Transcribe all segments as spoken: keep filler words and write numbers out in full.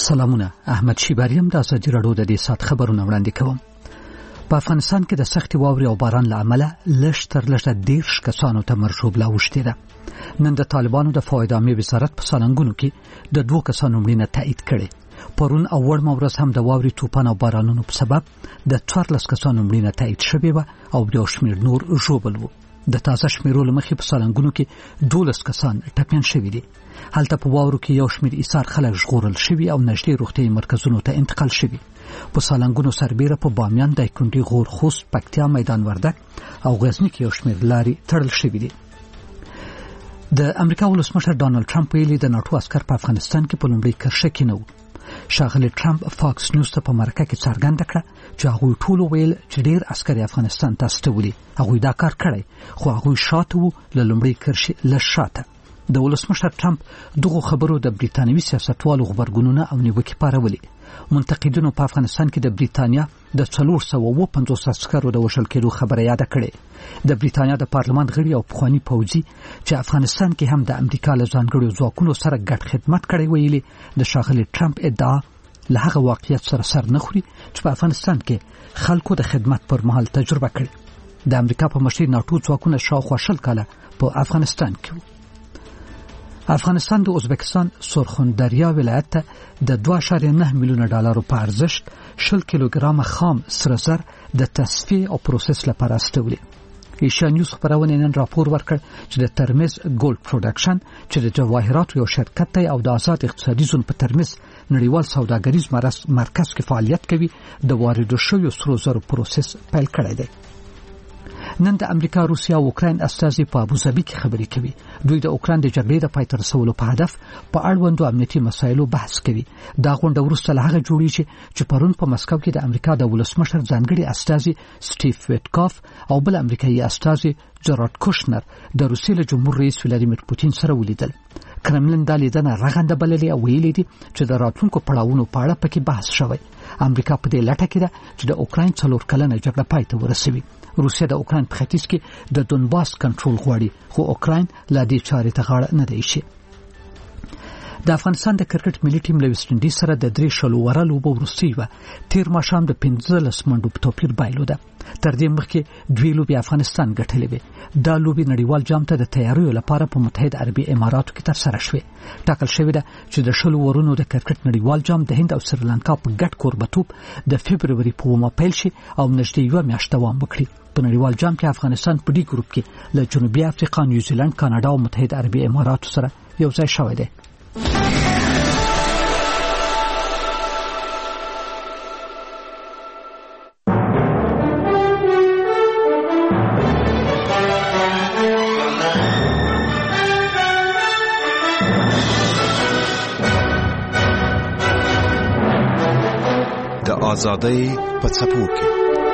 سلامونه، احمد شیباریم د ازادي راډیو د دې سات خبرونه وړاندې کوم. په افغانستان کې د سختي واورې او باران له امله لږ تر لږه دیرش کسانو ته مرګ ژوبله اوښتې ده. نن د طالبانو د فواید عامې وزارت په سالنګونو کې د دوه کسانو مړینه تایید کړې. پرون او وړمه ورځ هم د واورې توپان او بارانونو په سبب د څوارلس کسانو مړینه تایید شوې وه او یو شمېر نور ژوبل وو. د تازه شمیرو له مخې په سالنګونو کې دولس کسان ټپیان شوي دي. هلته په واورو کې یو شمېر ایثار خلک ژغورل شوي او نږدې روغتیایي مرکزونو ته انتقال شوي. په سالنګونو سربیره په بامیان، دایکنډي، غور، خوست، پکتیا، میدان وردګ او غزني کې یو شمېر لارې تړل شوي دي. د امریکا ولسمشر ډانلډ ټرمپ ویلي د ناټو عسکر په افغانستان کې په لومړۍ کرښه کې نه وو. ښاغلی ټرمپ فاکس نیوز ته په مرکه کې څرګنده کړه چې هغوی ټول ویل چې ډېر عسکر افغانستان ته استولي. هغوی دا کار کړی خو هغوی شاته وو، له لومړۍ کرښې لږ شاته. د ولسمشر ټرمپ دغو خبرو د بریتانوي سیاستوالو غبرګونونه او نیوکې پارولې. منتقدینو په افغانستان کې د بریتانیا د څلور سوه اووه پنځوس عسکرو د وژل کېدو خبره یاده کړې. د بریتانیا د پارلمان غړي او پخواني پوځي چې افغانستان کې هم د امریکا له ځانګړو ځواکونو سره ګډ خدمت کړی ویلي د ښاغلي ټرمپ ادعا له هغه واقعیت سره سر نه خوري چې په افغانستان کې خلکو د خدمت پر مهال تجربه کړې. د امریکا په مشرۍ ناټو ځواکونه شاوخوا شل کاله په افغانستان کې وو. افغانستان د ازبکستان سرخوندریا ولایت ته د دوه اعشاریه نه میلیونه ډالرو په ارزښت شل کیلوګرامه خام سره زر د تصفیه او پروسس لپاره استولي. ایشیا نیوز خبرونه نن راپور ورکړ چې د ترمز ګولډ پروډکشن چې د جواهراتو یو شرکت دی او د آزاد اقتصادي زون په ترمز نړیوال سوداګریز مرکز کې فعالیت کوي، د واردو شویو سرو زرو پروسس پیل کړی دی. نن د امریکا، روسیا او اوکراین استازي په ابوظبي کې خبرې کوي. دوی د اوکراین د جګړې د پای ته رسولو په هدف په اړوندو امنیتي مسایلو بحث کوي. دا غونډه وروسته له هغه جوړیږي چې پرون په مسکو کې د امریکا د ولسمشر ځانګړي استازي سټیف ویټکاف او بل امریکایي استازي جرارد کوشنر د روسیې له جمهور رئیس ولادیمیر پوتین سره ولیدل. کرملن دا لیدنه رغنده بللې او ویلي دي چې د راتلونکو پړاوونو په اړه پکې بحث شوی. امریکا په دې لټه کې ده چې د اوکراین څلور کلنه جګړه پای ته ورسوي. روسیا د اوکراین په ختیځ کې د دونباس کنټرول غواړي خو اوکراین لا دې چارې ته غاړه نه دی ایښې. د افغانستان د کرکټ ملي ټیم له ویسټ انډیز سره د درې شلو وره لوبه وروستۍ وه. تېر ماښام د پنځلس منډو په توپیر بایلوده. تر دې مخکې دوې لوبې افغانستان ګټلې وې. دا لوبې نړیوال جام ته د تیاریو لپاره په متحده عربي اماراتو کې ترسره شوې. ټاکل شوې ده چې د شلو ورونو د کرکټ نړیوال جام د هند او سریلانکا په ګډ کوربتوب د فبروري په اوومه پیل شي او نږدې یوه میاشت دوام وکړي. په نړیوال جام کې افغانستان په ډي ګروپ کې له جنوبي افریقا، نیوزیلند، کاناډا او متحده عربي اماراتو سره یو ځای شوی دی. د آزادۍ په څپو کې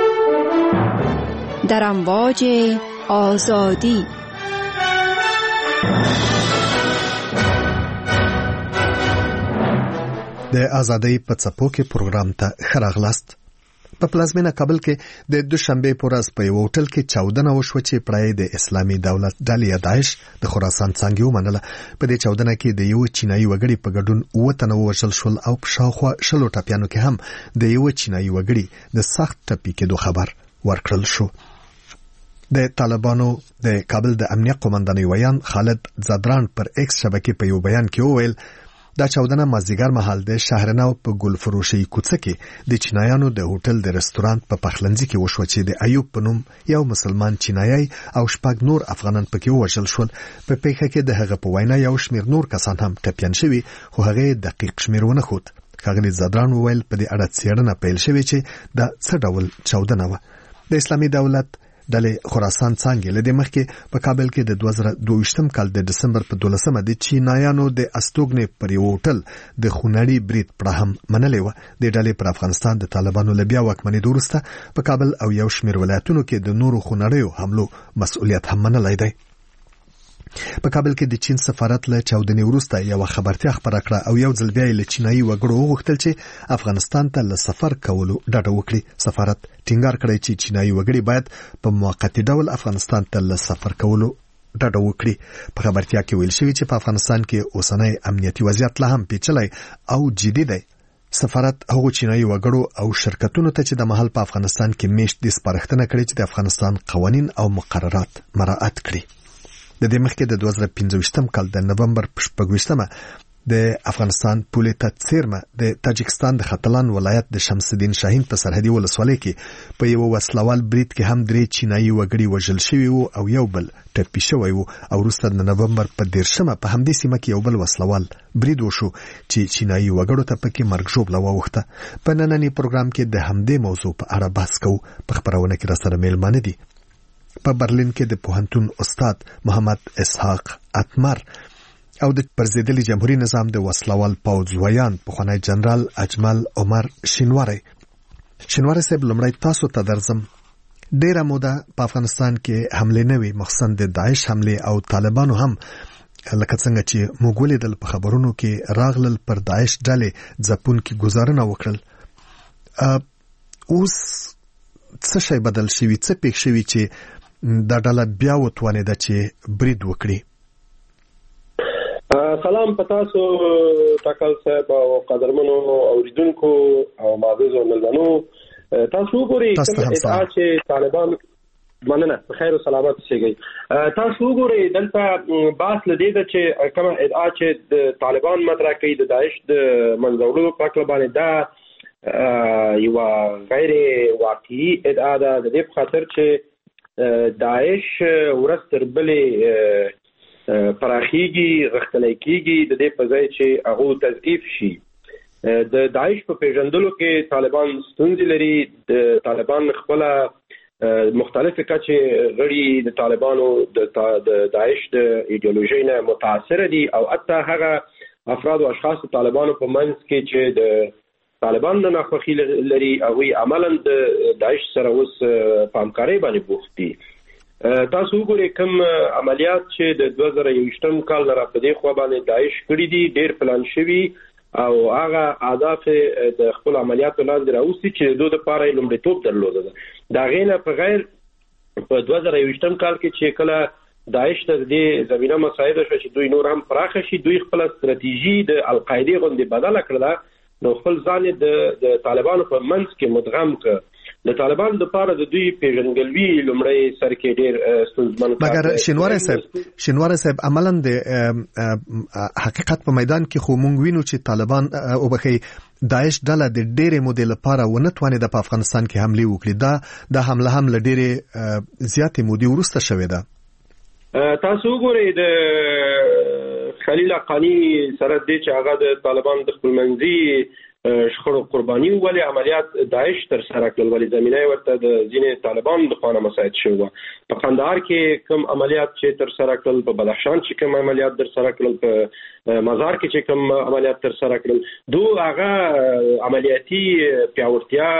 در امواج آزادی د آزادۍ په څپو کې پروګرام ته ښه راغلاست. په پلازمینه کابل کې د دوشنبه په ورځ په یو هوټل کې چاودنه وشوه چې پړای د اسلامي دولت ډلې داعش د خراسان څنګه ومنله. په دې چاودنه کې د یو چینایي وګړي په ګډون اووه تنه وژل شول او په شاوخوا شلو ټپیانو کې هم د یو چینایي وګړي د سخت ټپي کېدو خبر ورکړل شو. د طالبانو د کابل د امنیت قومندان ویان خالد زادران پر ایکس شبکې په یو بیان کې وویل دا چاودنه مازیګر مهال د شهرناو په ګل فروشي کوڅه کې د چینایانو د هوټل د رستورانت په پخلنځي کې وشو چې د ایوب په نوم یو مسلمان چینایي او شپږ نور افغانان پکې وژل شول. په پیښه کې د هغه په وینا یو شمېر نور کسان هم ټپیان شوي خو هغه دقیق شمېر ونه ښود. ښاغلي زادران وویل په دې اړه څېړنه پیل شوې چې دا څه ډول چاودنه وه. د اسلامي دولت ډلې خراسان څنګه لدې مخکې په کابل کې د دوه زره دوه ویشتم کال د دسمبر په دولسمه د چینایانو د استوګنې پر یو هوټل د خونړي برید پړه هم منلې وه. د ډلې پر افغانستان د طالبانو له بیا واکمنېدو وروسته په کابل او یو شمېر ولایتونو کې د نورو خونړیو حملو مسؤلیت هم منلی دی. په کابل کې د چین سفارت له چاودنې وروسته یو خبرتیا خبره کړه او یو ځل بیا له چینایي وګړو وغوښتل چې افغانستان ته له سفر کولو ډډه وکړي. سفارت ټینګار کړی چې چینایي وګړي باید په موقتی ډول افغانستان ته له سفر کولو ډډه وکړي. په خبرتیا کې ویل شوی چې په افغانستان کې اوسنۍ امنیتي وضعیت لا هم پیچلی او جدي دی سفارت هغو چینایي وګړو او شرکتونو ته چې د محل په افغانستان کې میشت دي سپارښتنه کړې چې د افغانستان قوانین او مقررات مراعات کړي. د دې مخکې د دوه زره پنځه کال د نومبر په شپږ د افغانستان پولې ته څیرمه د تاجکستان د ختلان ولایت د شمس الدین شاهین په سرحدي ولسوالۍ کې په یو وسلوال برید کې هم درې چینایي وګړي وژل شوي وو او یو بل ټپي شوی وو او وروسته د نومبر په دیرشمه په همدې سیمه کې یو بل وسلوال برید وشو چې چینایي وګړو ته پکې مرګ ژوبله واوښته. په ننني پروګرام کې د همدې موضوع په اړه بحث کوو. په خپرونه کې راسره میلمانه دي په برلین کې د پوهنتون استاد محمد اسحاق اتمر او د پرزیدلي جمهوریت نظام د وسلوال پوځ ویان پخوانی جنرال اجمل عمر شینواری. شینواری صاحب لمړی تاسو ته درځم. ډیره موده په افغانستان کې حمله نه وي مخصوصا د داعش حمله او طالبانو هم لکه څنګه چې موږ ولیدل په خبرونو کې راغلل پر داعش ډلې ځپون کې گزارونه وکړل. اوس څه شی بدل شوی څه پېښ شوی چې دا ډله بیا وتوانېده چې برید وکړي؟ سلام پتاسو ټاکل صاحب او قدرمنو اوریدونکو او معززو ملمنو. تاسو وګورئ چې طالبان مننه بخیر او سلامت شي. تاسو وګورئ دلته باس لدې ده چې کوم ادعا چې د طالبان مطرح کوي د داعش د منځورلو په اړه باندې دا یو غیر واقعي ادعا ده د دې په خاطر چې داعش ورستر بلې پراخیږي غختنۍ کیږي د دې په ځای چې هغه تضعیف شي. د داعش په پیژندلو کې طالبان ستونزې لري. د طالبان خپل مختلفه کچې غړي د طالبانو د داعش د ایدئولوژي نه متاثر دي او حتی هغه افراد او اشخاص طالبانو په منځ کې چې د طالبان نه خوخي لري او عملاً د داعش سره اوس په همکارۍ باندې بوخت دي. تاسو وګورئ کوم عملیات چې د دوه زره یوویشتم کال نه په دې خوا باندې داعش کړي دي ډېر پلان شوي او هغه اهداف د خپل عملیاتو لاندې راوستي چې دوی د لپاره لومړیتوب درلوده. د هغې نه په غیر په دوه زره یوویشتم کال کې چې کله داعش ته دې زمینه مساعده شو چې دوی نور هم پراخه شي دوی خپل ستراتیژي د القاعده غوندې بدله کړله نو خپل ځان د طالبانو په منځ کې مدغم کړ. د طالبان د پاره د دوی پیژنګلوي لمړی سر کې ډېر ستونزمن کار. مګر شینواری صاحب شینواری صاحب عملاً د حقیقت په میدان کې خو مونږ وینو چې طالبان او بخي داعش ډله د ډېرې مودې لپاره ونه توانېده په افغانستان کې حمله وکړي. دا د حمله هم له ډېرې زیاتې مودې وروسته شوې ده. تاسو وګورئ د خلیل حقانی سره د چې هغه د طالبان د خپلمنځي شخړو قرباني ولې عملیات داعش تر سره کړل ولې زمينه ورته د ځینې طالبان د خانه مساعد شو. په قندهار کې کوم عملیات چې تر سره کړل په بدخشان چې کوم عملیات تر سره کړل په مزار کې چې کوم عملیات تر سره کړل دوه هغه عملیاتي پیاوړتیا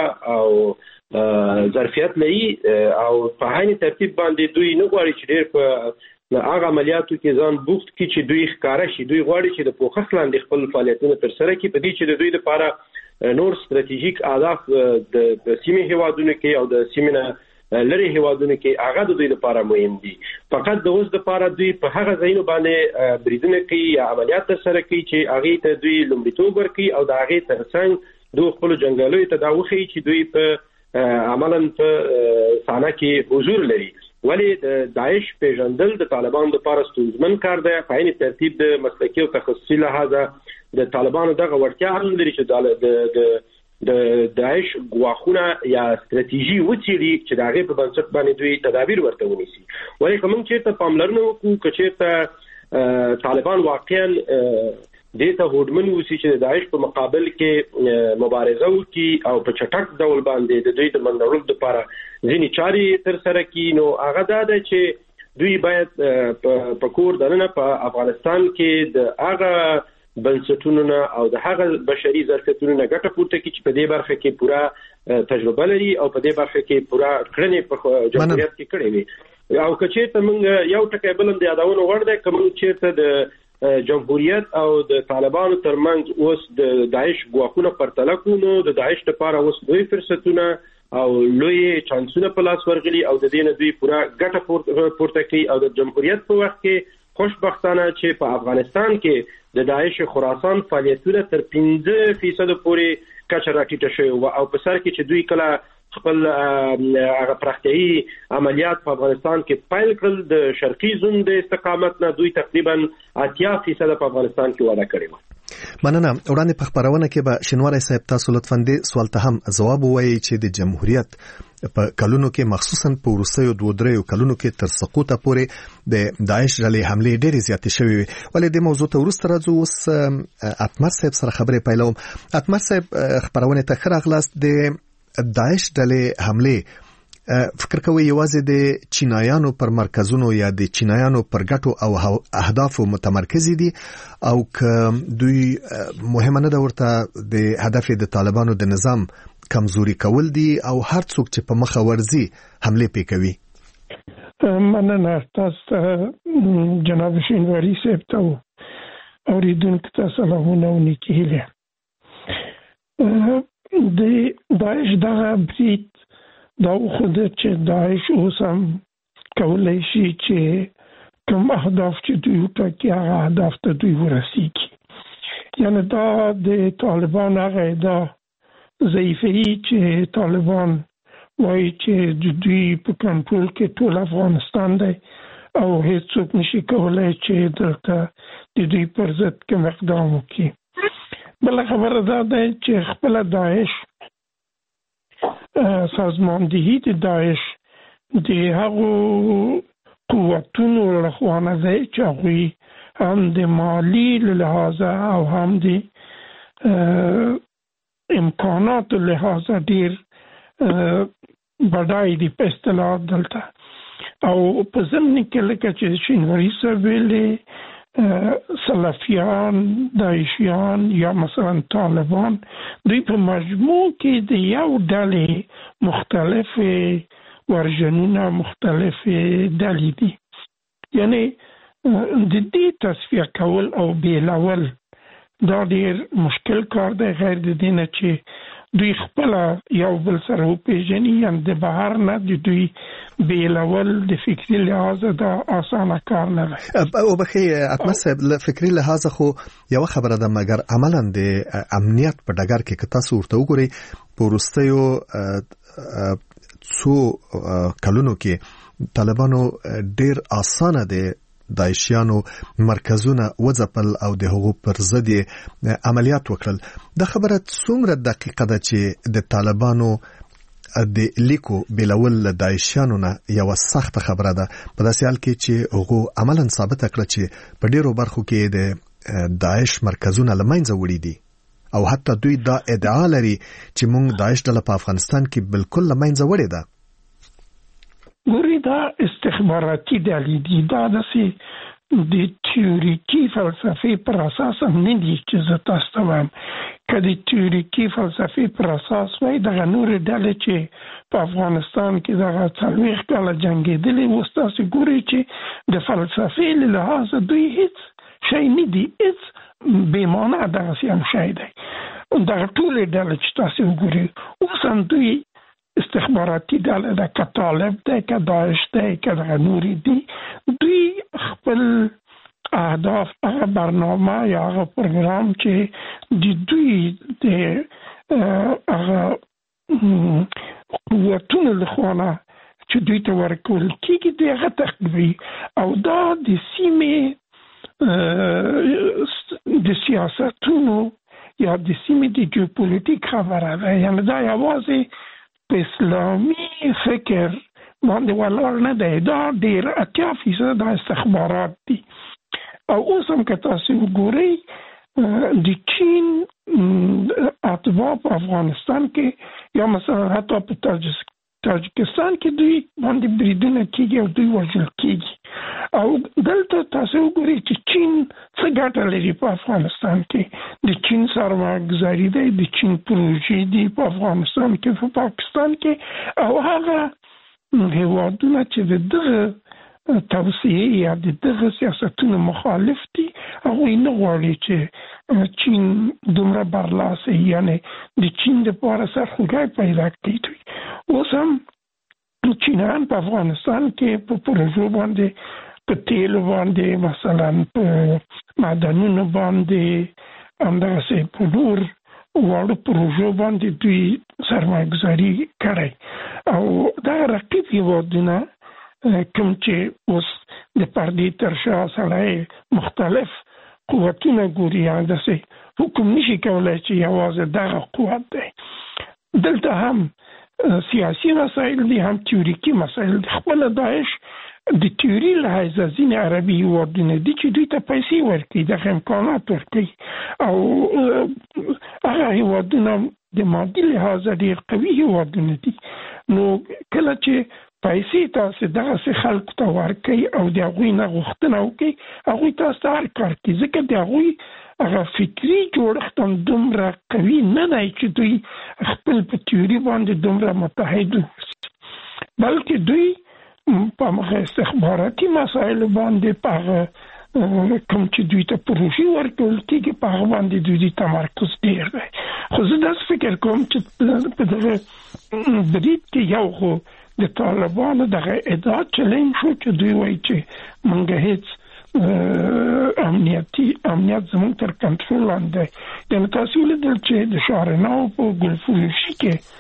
او ظرفیت لري او په هغه ترتیب باندې دوی نه غواړي چې ډېر په هغه عملیاتو کې ځان بوخت کی چې دوی ښکارا شي دوی غواړي چې د پوخښ لاندې خپل فعالیتونه تر سره کړي په دې چې د دوی لپاره نور ستراتیژیک اهداف د سیمې هیوادونو کې او د سیمې نه لري هیوادونو کې هغه د دوی لپاره مهم دي. فقط د اوس لپاره دوی په هغه ځایونو باندې بریدونه کوي یا عملیات تر سره کوي چې هغه ته دوی لومړیتوب ورکړي او د هغه ترڅنګ دوی خپل جنگالوي ته دا وخی چې دوی په عملاً په سانه کې حضور لري. ولی د داعش پیژندل د طالبانو لپاره ستونزمن کار دی. په عین ترتیب د مسلکي او تخصصي لحاظه د طالبانو دغه ورتیا هم لري چې د د د داعش غواخونه یا ستراتیژي وڅېړي چې د هغې په بنسټ باندې دوی تدابیر ورته ونیسي. ولې که موږ چېرته پاملرنه وکړو که چېرته طالبان واقعا دې ته هوډمن اوسي چې د داعش په مقابل کې مبارزه وکړي او په چټک ډول باندې د دوی د منډولو لپاره ځینې چارې تر سره کړي نو هغه دا ده چې دوی باید په کور دننه په افغانستان کې د هغه بنسټونو نه او د هغه بشري ظرفیتونو نه ګټه پورته کړي چې په دې برخه کې پوره تجربه لري او په دې برخه کې پوره کړنې په جمهوریت کې کړې وي. او که چېرته موږ یو ټکی بل هم د یادونو وړ دی که موږ چېرته د جمهوریت او د طالبانو ترمنځ اوس د داعش ګواښونه پرتله کړو نو د داعش لپاره اوس لوی فرصتونه او لوی چانسونه په لاس ورغلي او د دې نه دوی پوره ګټه پورته کوي او د جمهوریت په وخت کې خوشبختانه چې په افغانستان کې د داعش خراسان فعالیتونه تر پنځه فیصد پورې کچه راټیټه شوې او په سر کې چې دوی کله خپل هغه پراختیايي عملیات په افغانستان کې پیل کړل د شرقي زون د استقامت نه دوی تقریبا اتیا فیصد په افغانستان کې وده کړې و. مننه. وړاندې په خبرونه کې به شینواری صاحب تاسو لطفاً دې سوال ته هم ځواب ووایي چې د جمهوریت په کلونو کې مخصوصا په وروستیو دوه دریو کلونو کې تر سقوطه پورې د داعش ډلې حملې ډېرې زیاتې شوې وي. ولې د موضوع ته وروسته راځو. اوس اتمر صاحب سره خبرې پیلوم. اتمر صاحب خبرونه ته ښه راغلاست. د داعش ډلې حملې فکر کوي یوازې د چینایانو پر مرکزونو یا د چینایانو پر ګټو او اهدافو متمرکز دي او که دوی مهمه نه ده ورته د هدف د طالبانو د نظام کمزوري کول دي او هر څوک چې په مخه ورزي حمله پې کوي. مننه تاسو جناب شینواری صاحب ته اوریدونکو ته سلامونه او نیکي هیله. د داعش دغه برید دا خود چې داعش اوس هم کولای شي چې کوم اهداف چې دوی ټاکي هغه اهداف ته دوی ورسیږي. یعنی دا د طالبان هغه دا ضعیفي چې طالبان وایي چې دوی په کنټرول کې ټول افغانستان دی او هیڅوک نشي کولای چې دلته د دوی پر ضد کوم اقدام وکړي. بل خبره دا ده چې خپل داعش سازماندهی د داعش د هغو قوتونو لخوانه ده چې هغوی هم د مالی لحاظه او هم د امکانات لحاظه ډیر بډای دي په اصطلاح دلته. او په ضمن کې لکه چې شینواری صاحب ویلي سلفیان، داعشیان یا مثلا طالبان دوی په مجموع کې د یو ډلې مختلف ورژنونه مختلف ډلې دي. یعنی د دې تصفیه کول او بیلول دا ډیر مشکل کار دی، غیر د دې نه چې دوی خپل یو بل سره وپېژني. یعنی د بهر نه د دوی بیلول د فکري لحاظ دا آسانه کار نه دی. او بخي اتمر صاحب له فکري لحاظ خو یو خبره ده، مګر عملاً د امنیت په ډګر کې که تاسو ورته وګورئ په وروستیو څو کلونو کې طالبانو ډیر آسانه دی داعشیانو مرکزونه وځپل او د هغو پر ضد عملیات وکړل. دا خبره څومره دقیقه ده چې د طالبانو د لیکو بیلول له داعشیانو نه یو سخت خبره ده، په داسې حال کې چې هغو عملاً ثابته کړه چې په ډیرو برخو کې د داعش مرکزونه له منځه وړي دي او حتی دوی دا ادعا لري چې موږ داعش ډله په افغانستان کې بالکل له منځه وړې ده. ګوري دا استخباراتي ډلې دي، دا داسې د تیوریکي فلسفې پر اساس هم نه دي چې زه تاسو ته وایم. که د تیوریکي فلسفې پر اساس وای دغه نورې ډلې چې په افغانستان کې دغه څلوېښت کاله جنګېدلې اوس تاسو ګورئ چې د فلسفې له لحاظه دوی هیڅ شی نه دي، هیڅ بېمانه دغسې هم شی دی. دغه ټولې ډلې چې تاسو وګورئ اوس هم دوی استخباراتي ډله ده، که طالب ده، که داعش ده، که دغه نورې دي، دوی خپل اهداف هغه برنامه یا هغه پروګرام چې د دوی د هغه قوتونو لخوانه چې دوی ته ورکول کېږي د هغه تعقیبوي. او دا د سیمې د سیاستونو یا د سیمې د جیوپولیټیک خبره ده. یعنې دا یوازې په اسلامي فکر باندې ولاړ نه دی، دا ډېر اتیا فیصد دا استخبارات دي. او اوس هم که تاسو وګورئ د چین اتباع په افغانستان کې یا مثلا حتی په تاجکستان کې دوی باندې بریدونه کېږي او دوی وژل کېږي. او دلته تاسو وګورئ چې چین څه ګټه لري په افغانستان کې. د چین سرمایه‌ګذاري دی، د چین پروژې دي په افغانستان کې، په پاکستان کې. او هغه هیوادونه چې د دغه توسعه یا د دغه سیاستونو مخالف دي هغوی نه غواړي چې چین دومره برلاسه، یعنی د چین دپاره سرخوږی پیدا کړي. اوس هم چینیان په افغانستان کې په پروژو باندې په تیل باندې مثلا په معدنونو باندې همدغسې په نور واړو پروژو باندې دوی سرمایه‌ګذاري کړې او دا رقیب هیوادونه کوم چې اوس د پردې تر شا سره مختلف قوتونه ګوري همداسې حکوم نشي کولی چې یوازې دغه قوت دی دلته هم سیاسي مسایل دي هم تیوریکي مسایل دي خپله داعش د تیوري لحاظه ځینې عربي هیوادونه دي چې دوی ته پیسې ورکوي دغه امکانات ورکوي او هغه هیوادونه د مادي لحاظه ډېر قوي هیوادونه دي نو کله چې پیسې تاسو دغسې خلکو ته ورکوي او د هغوی نه غوښتنه وکړي هغوی تاسو ته هر کار کوي ځکه د هغوی هغه فکري جوړښت هم دومره قوي نه دی چې دوی خپل په تیوري باندې دومره متحد بلکې دوی په هغه استخباراتي مسایلو باندې په هغه کوم چې دوی ته پروژې ورکول کېږي په هغه باندې دوی د تمرکز ډېر دی خو زه داسې فکر کوم چې په دغه برید کې یو خو د طالبانو دغه ادعا چلنج شو چې دوی وایي چې موږ هېڅ امنیتي امنیت زموږ تر کنټرول لاندې یعنې تاسو ولیدل چې د شارناو په ګلفروشي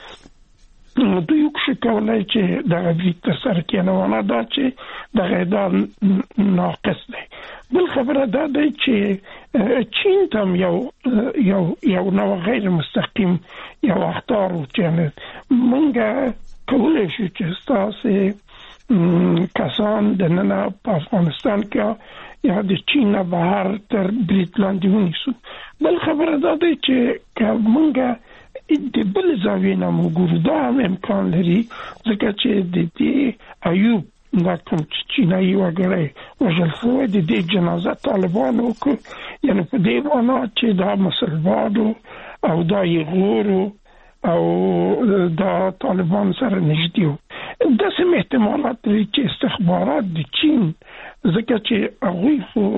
کې دوی وکړي کولای چې دغه برید ترسره کړي نو نه دا چې دغه ادعا ناقص دی بل خبره دا دی چې چین ته هم یو یو یو نوع غیر مستقیم یو اخطار و چې موږ کولی شو چې ستاسې کسان د ننه په افغانستان کې یا د چین نه بهر تر برید لاندې ونیسو بل خبره دا دی چې که موږ د بل زاویې نه وګورو دا هم امکان لري ځکه چې د دې ایوب دا کوم چې چینایي وګړی وژل شوی د دې جنازه طالبانو وکړو یعنې په دې معنا چې دا مسلمان او دا یې غور او دا طالبان سره نږدې وو داسې احتمالات لري چې استخبارات د چین ځکه چې هغوی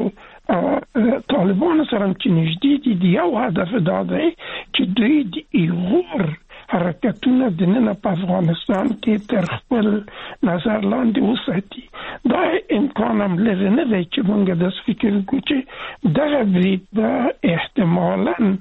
خو طالبانو سره هم چې نږدې دي د یو هدف دا دی چې دوی د ایغور حرکتونه د ننه په افغانستان کې تر خپل نظر لاندې وساتي دا امکان هم لري نه دی چې موږ داسې فکر وکړو چې دغه برید به احتمالاً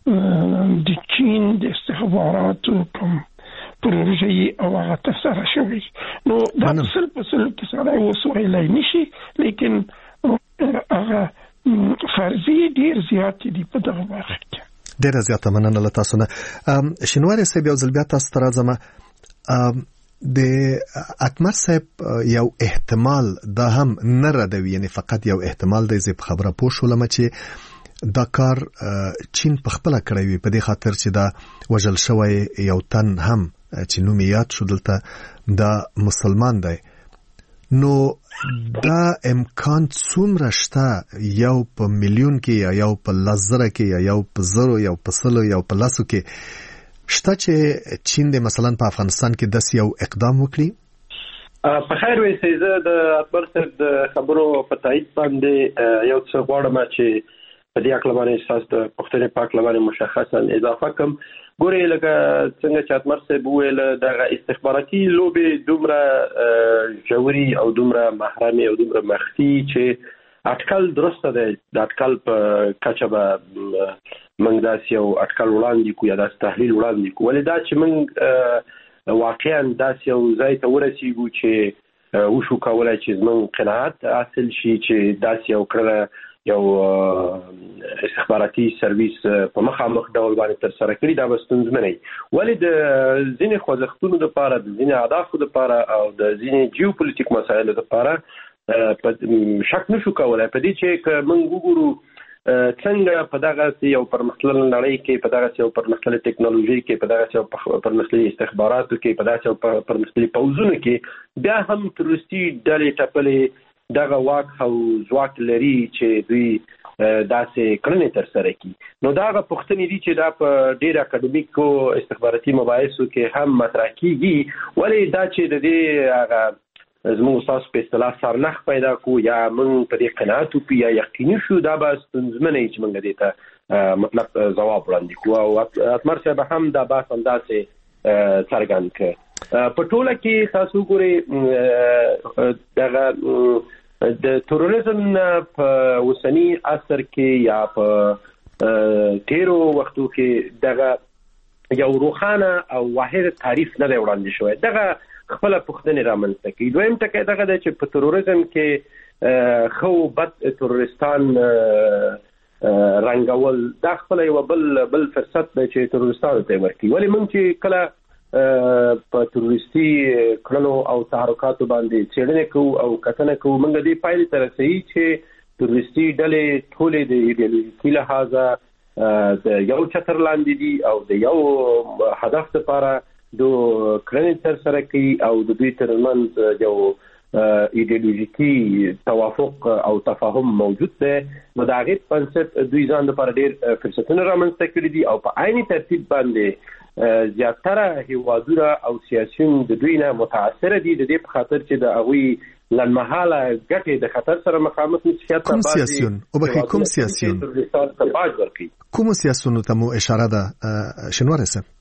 د چین د استخباراتو کوم پروژې او هغه ترسره شوي نو دا سل په سل کې سړی اوس ویلی نشي لیکن هغه فرضیې ډېر زیاتې دي په دغه برخه کې ډېره زیاته مننه له تاسو نه شینواري صاحب یو ځل بیا تاسو ته راځم د اتمر صاحب یو احتمال دا هم نه ردوي یعنې فقط یو احتمال دی زه په خبره پوه شولم چې دا کار چین په خپله کړی وي په دې خاطر چې دا وژل شوی یو تن هم چې نوم یې یاد شو دلته دا مسلمان دی نو دا امکان څومره شته یو په میلیون کې یا یو په لس زره کې یا یو په زرو یو په سلو یو په لسو کې شته چې چین د مثلا په افغانستان کې داسې یو اقدام وکړي په خیر وایي زه د اکبر صاحب د خبرو په تایید باندې یو څه غواړم چې په دې اړه باندې اساس د پښتنې پاک لپاره مشخصا اضافه کوم ګورې لکه څنګه چې اتمر صاحب ویل دغه استخباراتي لوبې دومره ژوري او دومره محرمي او دومره مخفي چې اټکل درسته دی د اټکل په کچه به موږ داسې یو اټکل وړاندې کوو یا داسې تحلیل وړاندې کوو ولې دا چې موږ واقعا داسې یو ځای ته ورسېږو چې وشو کولی چې زموږ قناعت حاصل شي چې داسې یو کړنه یو استخباراتي سرویس په مخامخ ډول باندې ترسره کړي دا به ستونزمنه وي ولې د ځینې خوځښتونو دپاره د ځینې اهدافو دپاره او د ځینې جیوپولیټیک مسایلو دپاره شک نشو کولی په دې چې که موږ وګورو څنګه په دغه یو پرمختللې نړۍ کې په دغه یو پرمختللې ټکنالوژي کې په دغه یو پرمختللې استخباراتو کې په دغه یو پرمختللې پوځونو کې بیا هم تروریستي ډلې ټپلې دغه واک او ځواک لري چې دوی داسې کړنې ترسره کړي نو دغه پوښتنې دي چې دا په ډېر اکاډمیکو استخباراتي مباحثو کې هم مطرح کېږي ولې دا چې د دې هغه زموږ ستاسو په اصطلاح سرنخ پیدا کړو یا موږ په دې قناعت وکړو یا یقیني شو دا به ستونزمنه وي چې موږ دې ته مطلق ځواب وړاندې کړو او اتمر صاحب هم دا بحث همداسې څرګند کړ په ټوله کې تاسو ګورئ دغه د تروریزم په اوسنی عصر کې یا په تیرو وختو کې دغه یو روښانه او واحد تعریف نه دی وړاندې شوی. دغه خپل پوښتنې رامنځته کوي. دویم ټکی دغه دی چې په تروریزم کې خو بد تروریستان رنګول دا خپل یو بل بل فرصت دی چې تروریستانو ته ورکړي. ولې موږ چې کله په تروریستي کړنو او تحرکاتو باندې څېړنې کوو او کتنه کوو، موږ دې پایلې ته رسوي چې تروریستي ډلې ټولې د ایډیالوژیکي لحاظه د یو چتر لاندې دي او د یو هدف لپاره د کړنې ترسره کوي او د دوی ترمنځ یو ایډیالوژیکي توافق او تفاهم موجود دی. نو د هغې په بنسټ دوی ځان لپاره ډېر فرصتونه رامنځته کړي دي او په عیني ترتیب باندې زیاتره هیوادونه او سیاسیون د دوی نه متاثره دي، د دې په خاطر چې د هغوی لنډمهاله ګټې د خطر سره مخامخ نشي. کوم سیاسیون او بخې کوم سیاسیون کوم سیاسیونو ته مو اشاره ده شنواره صاحب؟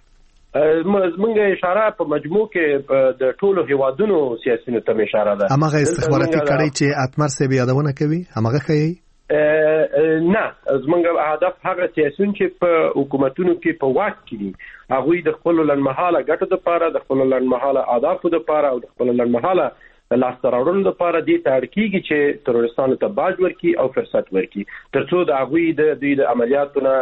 موږ اشاره په مجموع کې د ټولو هیوادونو سیاسیونو ته اشاره ده. همغه استخباراتي کړي چې اتمر صاحب یادونه کوي همغه کوي؟ نه، زمونږ هدف هغه سیاسیون چې په حکومتونو کې په واک کې دي، هغوی د خپل لنډمهاله ګټو لپاره، د خپل لنډمهاله اهدافو لپاره او د خپل لنډمهاله لاسته راوړنو لپاره دې ته اړ کېږي چې تروریستانو ته باج ورکړي او فرصت ورکړي تر څو د هغوی د دوی د عملیاتونه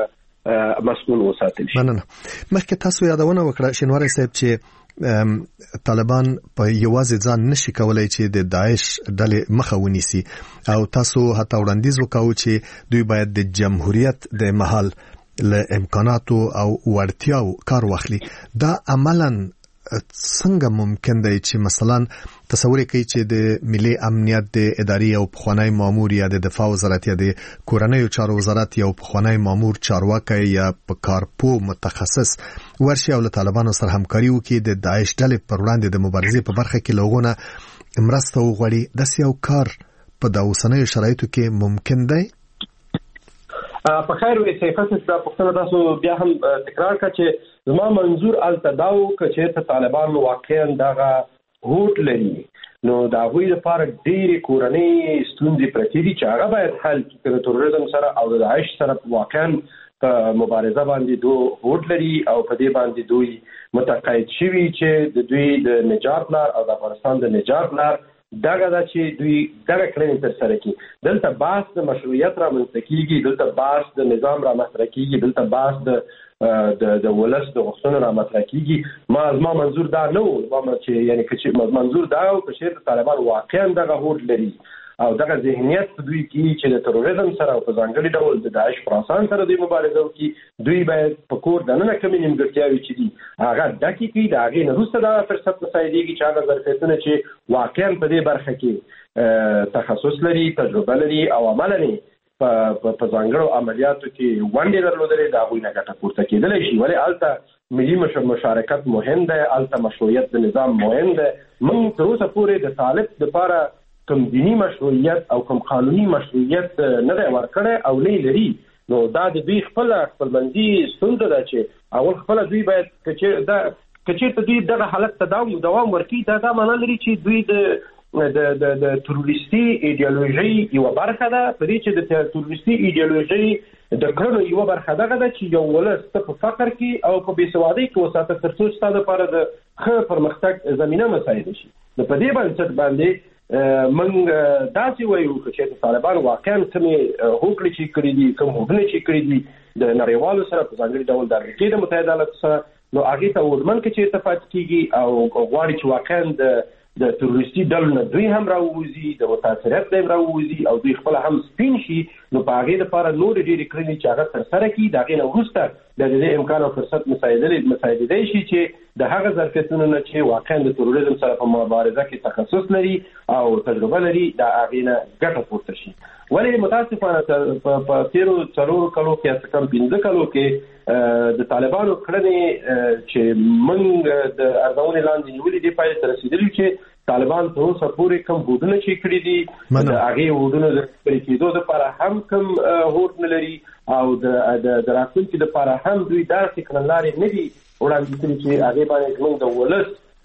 مسؤل وساتل شي. مننه. مخکې تاسو یادونه وکړه شینواری صاحب چې طالبان په یوازې ځان نشي کولای چې د داعش ډلې مخه ونیسي او تاسو حتی وړاندیز وکاو چې دوی باید د جمهوریت د مهال له امکاناتو او وړتیاو کار واخلي. دا عملاً څنګه ممکن دی چې مثلا تصور کوي چې د ملي امنیت د اداري او پخوانی مامور یا د دفاع وزارت یا د کورنیو چارو وزارت یا پخوانی مامور چارواکي یا په کارپو متخصص ورشي او له طالبانو سره همکاري وکړي د داعش ډلې پر وړاندې د مبارزې په برخه کې لوګونه مرسته وغواړي. داسې یو کار په د اوسنیو شرایطو کې ممکن دی؟ په خیر وي صفات دا پښتنه تاسو بیا هم تکرار کړه چې زما منظور التداو چې ته طالبان واقعا دغه هوټ لري، نو دا غوي لپاره ډېری کورنۍ ستونزې پرتې دي چې هغه باید حل کړي. د تروریزم سره او د داعش سره واقعا په مبارزه باندې دوه هوټ لري او په دې باندې دوی متقاعد شوي چې د دوی د نجات لار او د افغانستان د نجات لار دغه دا چې دوی دغه کړنې ترسره کړي. دلته بحث د مشروعیت رامنځته کېږي، دلته بحث د نظام رامنځته کېږي، دلته بحث د د د ولس د غوښتنو رامنځته کېږي. ما زما منظور دا نه و، ما چې یعنی چې منظور دا و چې شیر طالبان واقعا دغه هوډ لري او دغه ذهنیت په دوی کې چې د تروریزم سره او په ځانګړي ډول د داعش فرانسان سره د مبارزه وکړي. دوی باید په کور دننه کومې نیمګړتیاوې چې دي هغه ډکې کړي، د هغې نه وروسته دا فرصت مساعدېږي چې هغه ظرفیتونه چې واقعا په دې برخه کې تخصص لري، تجربه لري او عملاً په ځانګړو عملیاتو کې ونډې درلودلې، د هغوی نه ګټه پورته کېدلی شي. ولې هلته ملي مشارکت مهم دی، هلته مشروعیت د نظام مهم دی. موږ تر اوسه پورې د طالب لپاره کوم دینی مشروعیت او کوم قانوني مشروعیت نه دی ورکړی او نه لري. نو دا د دوی خپل خپلمنځي ستونزه ده چې اول خپل دوی باید کچېرته دوی دغه حالت ته دوام ورکړي. دا دا معنی لري چې دوی د د د د تروریستي ایډیالوژي یو برخه ده، په دې چې د تروریستي ایډیالوژي د کړنو یو برخه ده چې یو ولس ته په فقر کې او په بېسوادۍ کې وساته تر څو ستاسو لپاره د ښه پرمختګ زمینه مساعده شي. نو په دې بنسټ باندې موږ داسې وایو چې طالبان واقعا کومې هوکړې چې کړي دي، کوم هوډونه چې کړي دي د نړیوالو سره په ځانګړي ډول د امریکې د متحده ایالاتو سره، نو هغې ته ورمن کې چې اتفاق کېږي او غواړي چې واقعا د د تروریستي ډلو نه دوی هم راووځي، د متاثریت نه راووځي او دوی خپل هم سپین شي. نو په هغې لپاره نورې ډېرې کړنې چې هغه ترسره کړي، د هغې نه وروسته د دې امکان او فرصت مساعدېدی شي چې د هغه ظرفیتونو نه چې واقعا د تروریزم سره په مبارزه کې تخصص لري او تجربه لري، د هغې نه ګټه پورته شي. ولې متاسفانه په تیرو څلورو کلو کې یا څه کم پنځه کلو کې د طالبانو کړنې چې موږ د ارزونې لاندې نیولې دي پایلې ته رسېدلي چې طالبان تر اوسه پورې کوم هوډونه چې کړي دي د هغې هوډونو د پرې کېدو دپاره هم کوم هوډ نه لري او د راتلونکي دپاره هم دوی داسې کړنلارې نه دي وړاندې کړي چې هغې باندې زموږ د ولس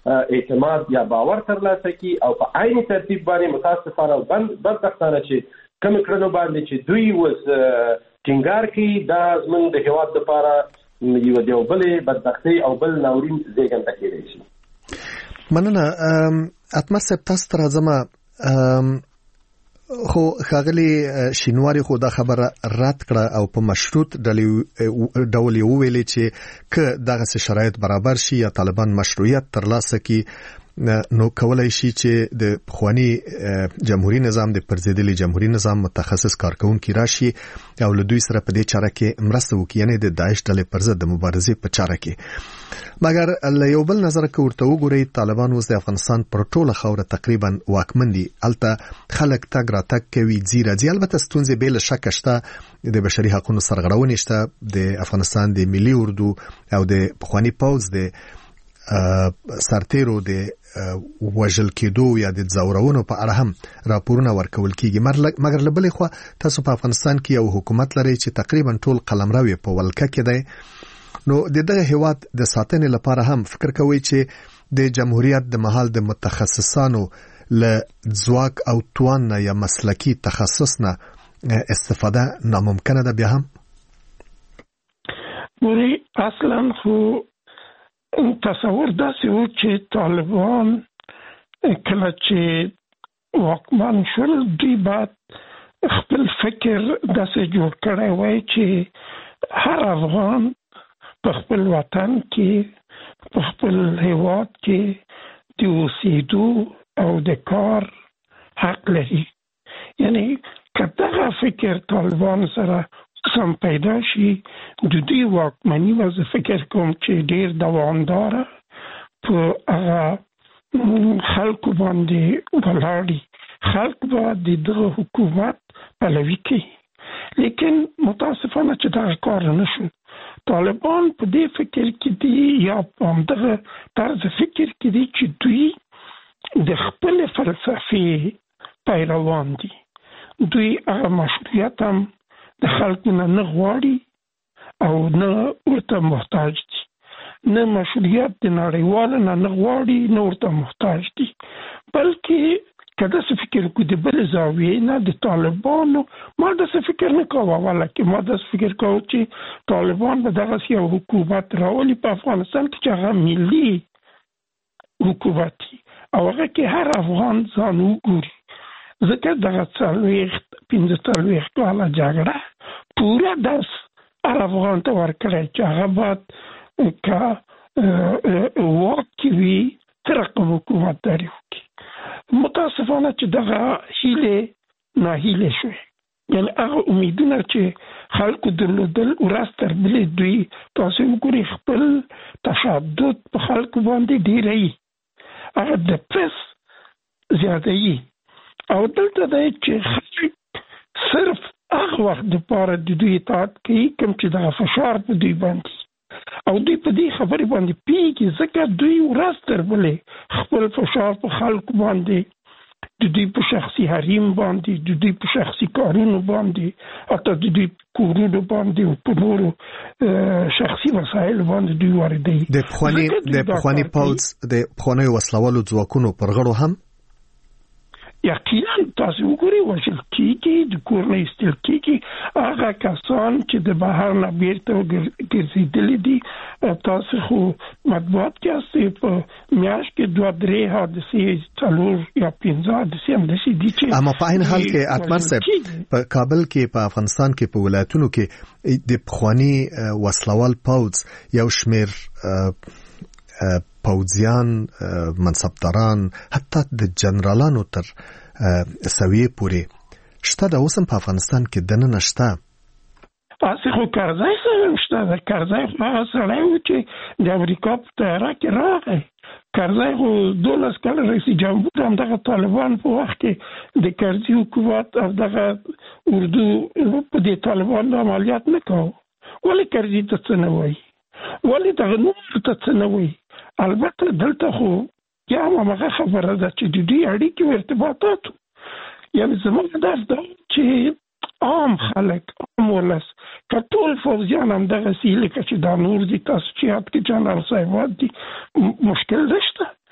اعتماد یا باور ترلاسه کی او په عین ترتیب باندې متاسفانه بند بدبختانه چې کوم کړنو باندې چې دوی وس ټینګار کوي دا زموږ د هیواد لپاره یو د بل بدبختی او بل ناورین زیږنده کېږي شي. مننه. اتمر صاحب تاسو ته راځم خو خاغلی شینواری خو دا خبره رد کړه او په مشروط ډول یې ویلي چې که دغه شرایط برابر شي یا طالبان مشروعیت ترلاسه کړي نو کولای شي چې د پخوانی جمهوریت نظام د پرزیدلی جمهوریت نظام متخصص کارکونکي راشي او له دوی سره په دې چاره کې مرسته وکړي، یعنی د داعش ډلې پر ضد د مبارزې په چاره کې. مګر له یو بل نظر کې ورته وګورئ طالبان اوس د افغانستان پر ټوله خاوره تقریبا واکمن دي، الته خلک تګ راتګ کوي ځي راځي. البته ستونزې بې له شک شته، د بشري حقوقو سرغړونې شته، د افغانستان د ملي اردو او د پخوانی پوځ د سرتیرو د وژل کېدو یا د ځورونو په اړه هم راپورونه ورکول کیږي. مګر له بلې خوا تاسو په افغانستان کې یو حکومت لري چې تقریبا ټول قلمرو په ولکه کې دی، نو د دغه هیواد د ساتنې لپاره هم فکر کوي چې د جمهوریت د محل د متخصصانو له ځواک او توان یا مسلکی تخصص نه استفاده ناممکنه ده. بیا هم ولی اصلا خو تصور داسې و چې طالبان کله چې واکمن شول دوی بعد خپل فکر داسې جوړ کړی وای چې هر افغان په خپل وطن کې په خپل هیواد کې د اوسېدو او د کار حق لري. یعنی که دغه فکر طالبان سره سم پیدا شي د دوی واکمني وز فکر کوم چې ډیر دوامدار په هغه خلکو باندې ولاړی، خلک به د دغه حکومت پلوي کوي. لیکن متاسفانه چې دا کار نه شو. طالبان په دې فکر کې دي یا په دغه طرز فکر کې دي چې دوی د خپل فلسفي پیروان دي. دوی هغه مشروعیت هم د خلکو نه نه غواړي او نه ورته محتاج دي، نه مشروعیت د نړیوالو نه نه غواړي نه ورته محتاج دي، بلکې که داسې فکر وکړو د بلې زاویې نه د طالبانو ما داسې فکر نه کوه، ولکه ما داسې فکر کوه چې طالبان به دغسې یو حکومت راولي په افغانستان کې چې هغه ملي حکومت وي او هغه کې هر افغان ځان وګوري. ځکه دغه څلوېښت پنځه څلوېښت کاله جګړه پوره درس هر افغان ته ورکړی چې هغه باید که واک کې وي څه رقم حکومتداري وکړي. متاسفانه چې دغه هیلې ناهیلې شوې، یعنې هغه امیدونه چې خلکو درلودل ورځ تر بلې دوی تاسې وګورئ خپل تشدد په خلکو باندې ډېروي، هغه د پرس زیاتوي او دلته دی چې خلک صرف هغه وخت دپاره د دوی اطاعت کوي کوم چې دغه فشار په دوی باندې او دوی په دې خبرې باندې پوهېږي، ځکه دوی ورځ تر بلې خپل فشار په خلکو باندې د دوی په شخصي حریم باندې د دوی په شخصي کارونو باندې حتی د دوی په کورونو باندې او په نورو شخصي وسایلو باندې دوی واردوي. د پخواني د پخواني پوځ د پخوانیو وسلوالو ځواکونو پر غړو هم یقینا تاسو وګورئ وژل کېږي، د کور نه ایستل کېږي. هغه کسان چې د بهر نه بیرته ګرځېدلي دي، تاسو خو مطبوعات کې هستئ په میاشت کې دوه درې حادثې څلور یا پنځه حادثې همداسې دي چې اما په عین حال کې اتمر صاحب په کابل کې په افغانستان کې په ولایتونو کې د پخواني وسلوال پوځ یو شمېر پوځیان، منصبداران، حتی د جنرالانو تر سویې پورې شته. د اوس هم په افغانستان کې دننه شته. تاسې خو کرزی صاحب هم شته ده. کرزی خو هغه سړی و چې د امریکا په طیاره کې راغی. کرزی خو دولس کاله رئیس جمهور همدغه طالبان په وخت کې د کرزي حکومت او دغه اردو په دې طالبان عملیات نه کوو. ولې کرزي ته څه نه وایي؟ ولې دغه نور ته څه نه وایي؟ البته دلته خو یا هم هغه خبره ده چې د دوی اړیکې او ارتباطاتو، یعنې زموږ هدف دا چې عام خلک، عام ولس، که ټول فوځیان همدغسې لکه چې دا نور دي تاسو چې یاد کې جنرال صاحبات دي، مشکل نشته.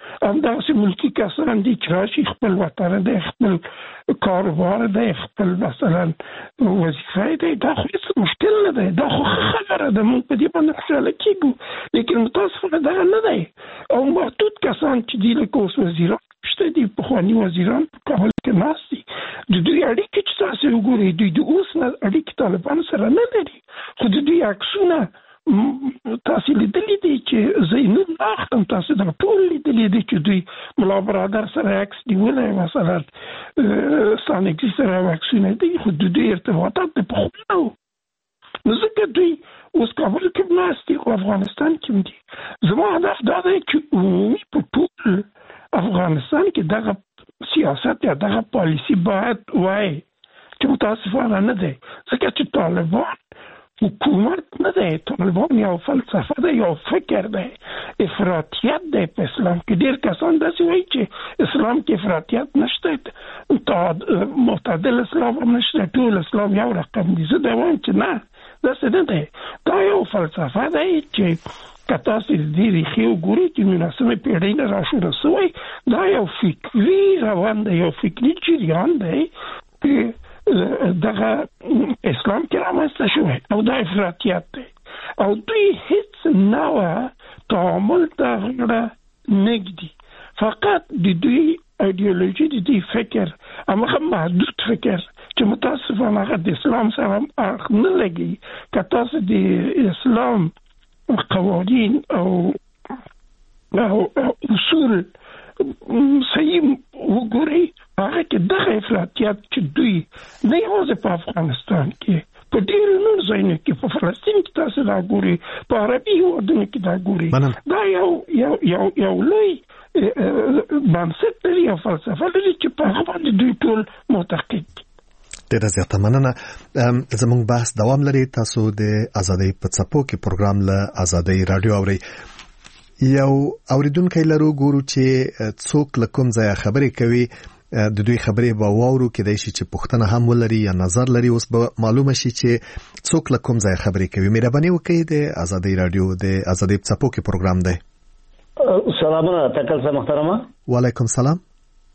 همداسې ملکی کسان دي چې راشي خپل وطن دی، خپل کاروبار دی، خپل مثلا وظیفه دی، دا خو هیڅ مشکل نه دی، دا خو خبره ده، موږ په دې باندې خوشحاله کېږو. لیکن متاسفانه دغه نه دی. او محدود کسان چې دي لکه اوس وزیران شته دي، پخواني وزیران په کابل کې ناست دي، د دوی اړیکې چې تاسو وګورئ، دوی د اوس نه اړیکې طالبانو سره نه لري، خو د دوی عکسونه تاسو لیدلې دي چې زینون اخلم، تاسو دا ټول لیدلې دي چې دوی ملا برادر سره عکس نیولی، مثلا سانګي سره عکسونه دي، خو د دوی ارتباطات د پخوا وو. نو ځکه دوی اوس کابل کې ناست دي او افغانستان کې دي. زما هدف دا دی چې عمومي په ټول افغانستان کې دغه سیاست یا دغه پالیسی باید وای چې متاسفانه نه دی، ځکه چې طالبان حکومت نه دی، طالبان یو فلسفه ده، یو فکر ده، افراطیت ده په اسلام کې. ډېر کسان داسې وایي چې اسلام کې افراطیت نشته، معتدل اسلام هم نشته، ټول اسلام یو رقم دي. زه دا وایم چې نه، داسې نه دی. دا یو فلسفه ده چې که تاسو دې ریښې وګورئ چې نولسمې پېړۍ نه راشوره سوی، دا یو فکري روان دی، یو فکري جریان دی چې دغه اسلام کې رامنځته شوی او دا افراطیت دی. او دوی هیڅ نوع تعامل ته غاړه نه ږدي، فقط د دوی ایډیولوژي، د دوی فکر هماغه محدود فکر چې متاسفانه هغه د اسلام سره اړخ نه لګي. که تاسو د اسلام قوانین او اصول صحیح وګورئ، هغه کې دغه افراطیت چې دوی نه یوازې په افغانستان کې، په ډېرو نورو ځایونو کې، په فلسطین کې تاسو دا ګورئ، په عربي هېوادونو کې دا ګورئ، دا یو یو یو یو لوی بنسټ لري، یو فلسفه لري چې په هغه باندې دوی ټول معتقد دي. ډیره زیاته مننه. زموږ بحث دوام لري. تاسو د ازادۍ په څپو کې پروګرام له ازادۍ رادیو اورئ. یو اوریدونکو لرو ګورو چې څوک له کوم ځای خبرې کوي، د دوی خبرې به واورو، کېدای شي چې پوښتنه هم ولري یا نظر لري. اوس به معلومه شي چې څوک له کوم ځای خبرې کوي. مهرباني وکړئ، د ازادۍ رادیو د ازادۍ په څپو کې پروګرام دی. سلامونه تکل سره محترمه. وعلیکم سلام.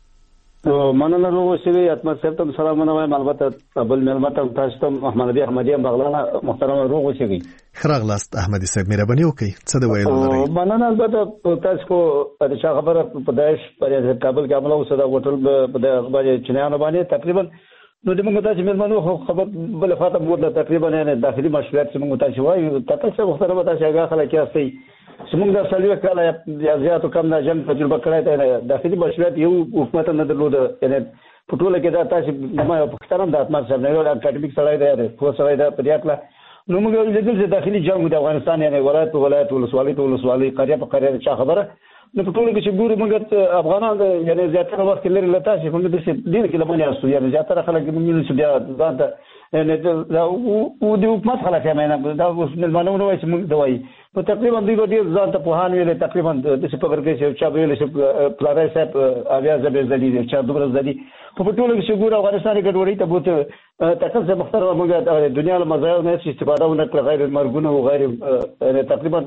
مننه روغ اوسئ. اتمه صاحب ته سلامونه وایم، البته بل مېلمه ته تاسو ته محمد احمدی بغلانه محترمه روغ اوسئ. خراغلاست احمدی صاحب، مهرباني وکړئ، څه د ویلو لرئ؟ مننه. البته تاسو کو د چا خبره په داعش پر کابل کې حمله وسوه، د هوټل په د باندې چنیانو باندې تقریبا نو د موږ تاسو مېلمنو خبر بل فاطمه بوله تقریبا نه داخلي مشروعیت چې موږ تاسو وایو، تاسو محترمه تاسو هغه خلک یاستئ زموږ د سلیوه کاله یا زیاتو کم نه جنګ تجربه کړی دی. داخلي مشروعیت یو حکومت نه درلود، یعنی په ټوله کې دا تاسو ما یو پښتنم د اتمر صاحب نه یو اکاډمیک سړی دی، خو سړی دی په دې اړه. نو موږ لیدل چې داخلي جنګ د افغانستان یعنی ولایت په ولایت، ولسوالۍ په ولسوالۍ، قريه په قريه چا خبره. نو په ټوله کې چې ګورو موږ افغانان یعنی زیاتره وخت لري له تاسو موږ د دې کې لمنې استو، یعنی زیاتره خلک موږ چې بیا ځان ته یعنی دا او د حکومت خلک یې نه دا اوس ملمنو نو چې موږ دوی په تقریبا دوی ډېر ځان ته په هان ویل، تقریبا د څه په ورګه چې چا ویل چې پلارای صاحب اویا زبې زدي چې دوبره زدي په ټوله کې چې ګورو افغانستان کې ګډوډي ته بوته تکل څه محترمه موږ د دنیا له مزایاو نه استفاده ونه غیر مرګونه او غیر تقریبا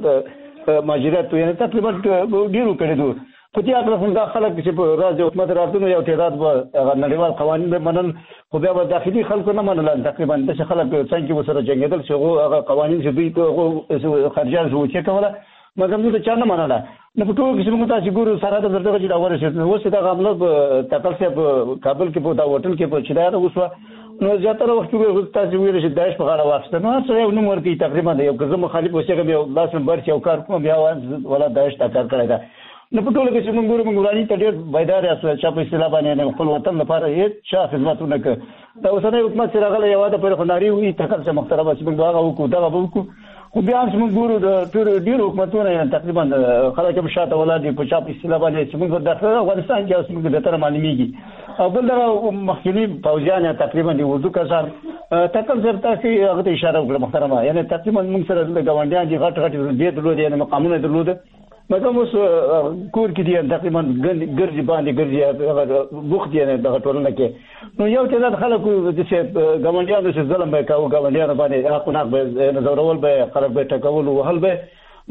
ماجرات یعنی تقریبا ډیرو کړي دي. په دې اړه څنګه خلک چې په راځي حکومت راځي یو تعداد به نړیوال قوانین به منل، خو بیا به داخلي خلکو نه منل. تقریبا د خلک څنګه وسره جنگیدل چې هغه قوانین چې دوی په خارجه زو چې کوله مګر نو چا نه منله. نو په ټول کې موږ تاسو ګورو سره د درته چې دا ورسېد نو اوس دا غمله تکل په کابل کې په دا هوټل کې په چدار اوسه. نو زیاتره وخت کې تاسو ویل چې داعش په غاړه واخیسته، نو څه یو نوم ورکی تقریبا یو کزه مخالف اوسېږي یو لاس نمبر چې یو کار کوم بیا ولا داعش تا کار کړی دا. نو په ټول کې چې موږ ګورو موږ ورانی ته ډېر بيدار یاست چې په اصطلاح باندې خپل وطن لپاره هیڅ شا خدمتونه کوي. دا اوسنۍ حکومت چې راغله یو د پر خناري وي تکل چې محترمه چې موږ هغه وکړو دا به وکړو، خو بیا هم موږ ګورو د ډېر حکومتونه تقریبا خلک هم شاته ولادي په چا په اصطلاح باندې چې موږ د افغانستان کې اوس موږ د تر معلومیږي او بل دا مخکنی پوځیان تقریبا دی وضو کسان تکل زرتا کې هغه ته اشاره وکړه محترمه، یعنی تقریبا موږ سره د ګاونډیان دي غټ غټ دې درلود یعنی مقامونه درلود، مګر اوس کور کې دي تقریبا ګرځي باندې ګرځي بوخت یې د ټولنه کې. نو یو تعداد خلکو چې ګاونډیانو چې ظلم به کاوه ګاونډیانو باندې حقونه به نظرول به خلک به ټکول وهل به.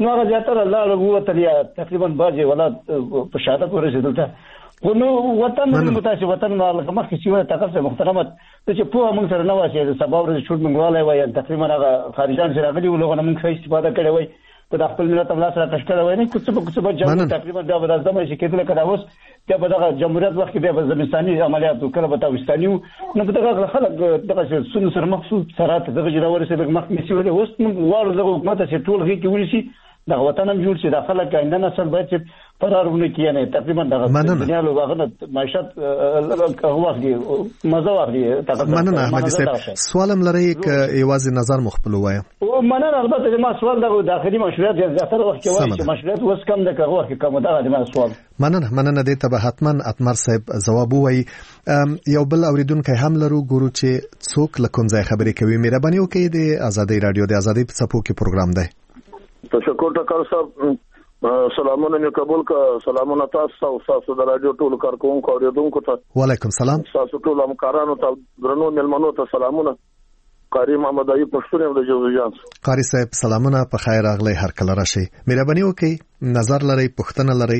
نو هغه زیاتره لاړ ووتل یا تقریبا بعضې ولاد په شهادت ورسېدل ته خو نو وطن متاسف وطن لکه مخکې چې وایي تقرب صاحب محترمت ته چې پوهه موږ سره نه وه چې سبا ورځې چوټ موږ والی وای تقریبا هغه خارجان چې راغلي وو له هغه نه موږ ښه استفاده کړې وای په د خپل ملت هم لاس راکش کړی وای نه کوڅه په کوڅه به جنګ تقریبا بیا به دا زدمه چې کېدله که دا اوس بیا به دغه جمهوریت وخت کې بیا به زمستاني عملیات کله به تاوستاني وو نو په دغه خلک دغه ستونزو سره مخ شو سرحد ته دغه چې راورسېدل مخکې نیسي ولې اوس موږ غواړو دغه حکومت چې ټول غېږ کې ونیسي دغه وطن هم جوړ شي دا خلک آینده نسل باید چې فرار ونه کړي نه تقریبا دغه دنیا له هغه معیشت هغه واخلي مزه واخلي مننه احمدي صاحب سوالم لري ک یوازې نظر مخبل وایم او مننه البته ما سوال دغه داخلي مشروعیت زیاتره وخت کې وایي چې مشروعیت وس کم د کغه وخت کوم دا د ما سوال مننه مننه دې ته حتما اتمر صاحب جواب وایي یو بل اوریدونکو هم لرو ګورو چې څوک لکم ځای خبرې کوي مهرباني وکړئ د ازادي رادیو د ازادي په څپو کې پروګرام دی تشکر ټکر صاحب سلامونه مې قبول کا سلامونه تاسو او تاسو د رادیو ټول کارکونکو اوریدونکو ته وعلیکم سلام تاسو ټول همکارانو ته درنو ملمنو ته سلامونه قاری محمد ایوب پښتون د جوزجان قاری صاحب سلامونه په خیر راغلی هر کله راشي مهرباني وکړئ نظر لري پښتنه لري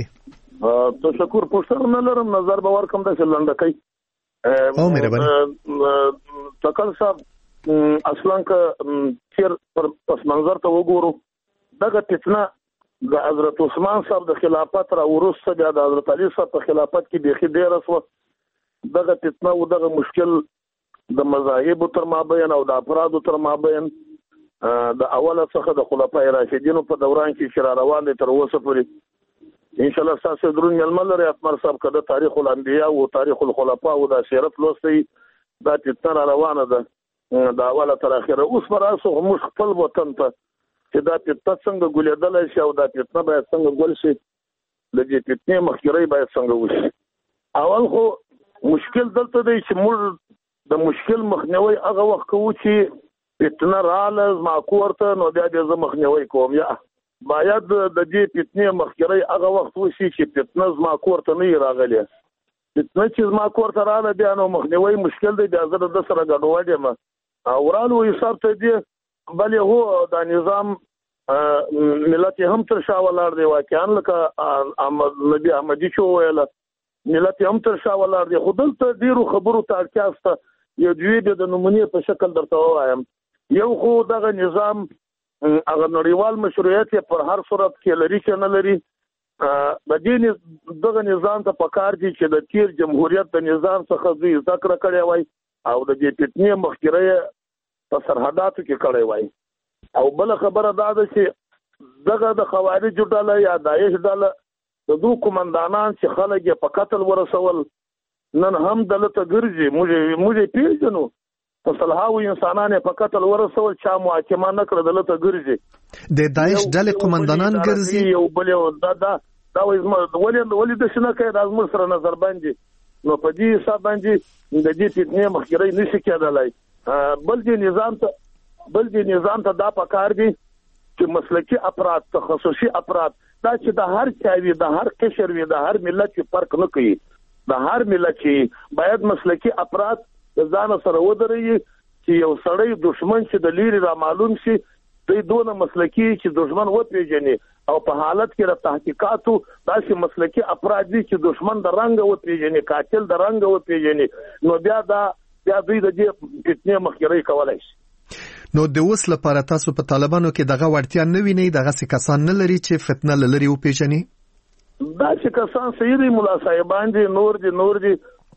تشکر پښتنه نه لرم نظر به ورکم د لنډکۍ او مهرباني ټکر صاحب اصلا که چیر پس منظر ته وګورو دغه فتنه د حضرت عثمان صاحب د خلافت را ورسته بیا د حضرت علي صاحب په خلافت کې بيخي ډیره سو دغه فتنه او دغه مشکل د مذاهب تر مابین او د افراد تر مابین د اوله څخه د خلفای راشدینو په دوران کې شرا روان دي تر اوسه پورې ان شاء الله تاسو درون ململ لري اتمر صاحب کده تاریخ الانبیاء او تاریخ الخلفاء او د سیرت لوستي دا فتنه روانه ده د اوله تر اخره اوس پر اسو موږ خپل وطن ته چې دا فتنه څنګه ګولېدل شي او دا فتنه باید څنګه ګول شي د دې فتنې مخکري باید څنګه وشي اول خو مشکل دلته دی چې موږ د مشکل مخنیوي هغه وخت کوو چې فتنه رااله ما کوورته نو بیا دې زه مخنیوي کوم یا باید د دې فتنې مخکري هغه وخت وشي چې فتنه زما کوورته نه راغلی فتنه چې زما کوورته رااله بیا نو مخنیوي مشکل دی بیا زه د سره ګډوډ یم اورانو حساب ته دی بل هو د نظام ملت هم تر شا ولاړ دی واقعا لکه نبی احمدي شو ویل ملت هم تر شا ولاړ دی خو دلته ډیرو خبرو ته اړتیا شته یو دوی د نمونې په شکل درته وایم یو خو دغه نظام هغه نړیوال مشروعیت پر هر صورت کې لري چې نه لري د دې دغه نظام ته پکار دي چې د تیر جمهوریت د نظام څخه دوی ذکر کړی وای او د دې فتنې مخکره په سرحداتو کې کړی وای او بل خبره دا ده چې دغه د خوارج ډله یا داعش ډله د دوه کمانډانان چې خلک په قتل ورسول نن هم دلته ګرځي موږ موږ پیژنو په صلاحو انسانانه په قتل ورسول چا محاکمه نه کړ دلته ګرځي د داعش ډله کمانډانان ګرځي یو بل دا دا دا ولې ولې د شنه کې د ازمر سره نظر باندې نو په دې حساب باندې د دې فتنې مخکري نشي کېدلای بل دې نظام ته بل دې نظام ته دا پکار دي چې مسلکی افراد تخصصي افراد دا چې د هر چا وی د هر قشر وی د هر ملت فرق نه کوي د هر ملت باید مسلکی افراد ځان سره ودرېږي چې یو سړی دشمن چې د لیری را معلوم شي دوی دونه مسلکی چې دشمن و پیژني او په حالت کې د تحقیقاتو داسې مسلکی افراد دي چې دشمن د رنګ و پیژني قاتل د رنګ و پیژني نو بیا دا بیا دوی د دې فتنې مخکري کولای شي نو د اوس لپاره تاسو په طالبانو کې دغه وړتیا نه ویني دغه څه کسان نه لري چې فتنه لري او پیژني دا چې کسان سیدی مولا صاحبان دي نور دي نور دي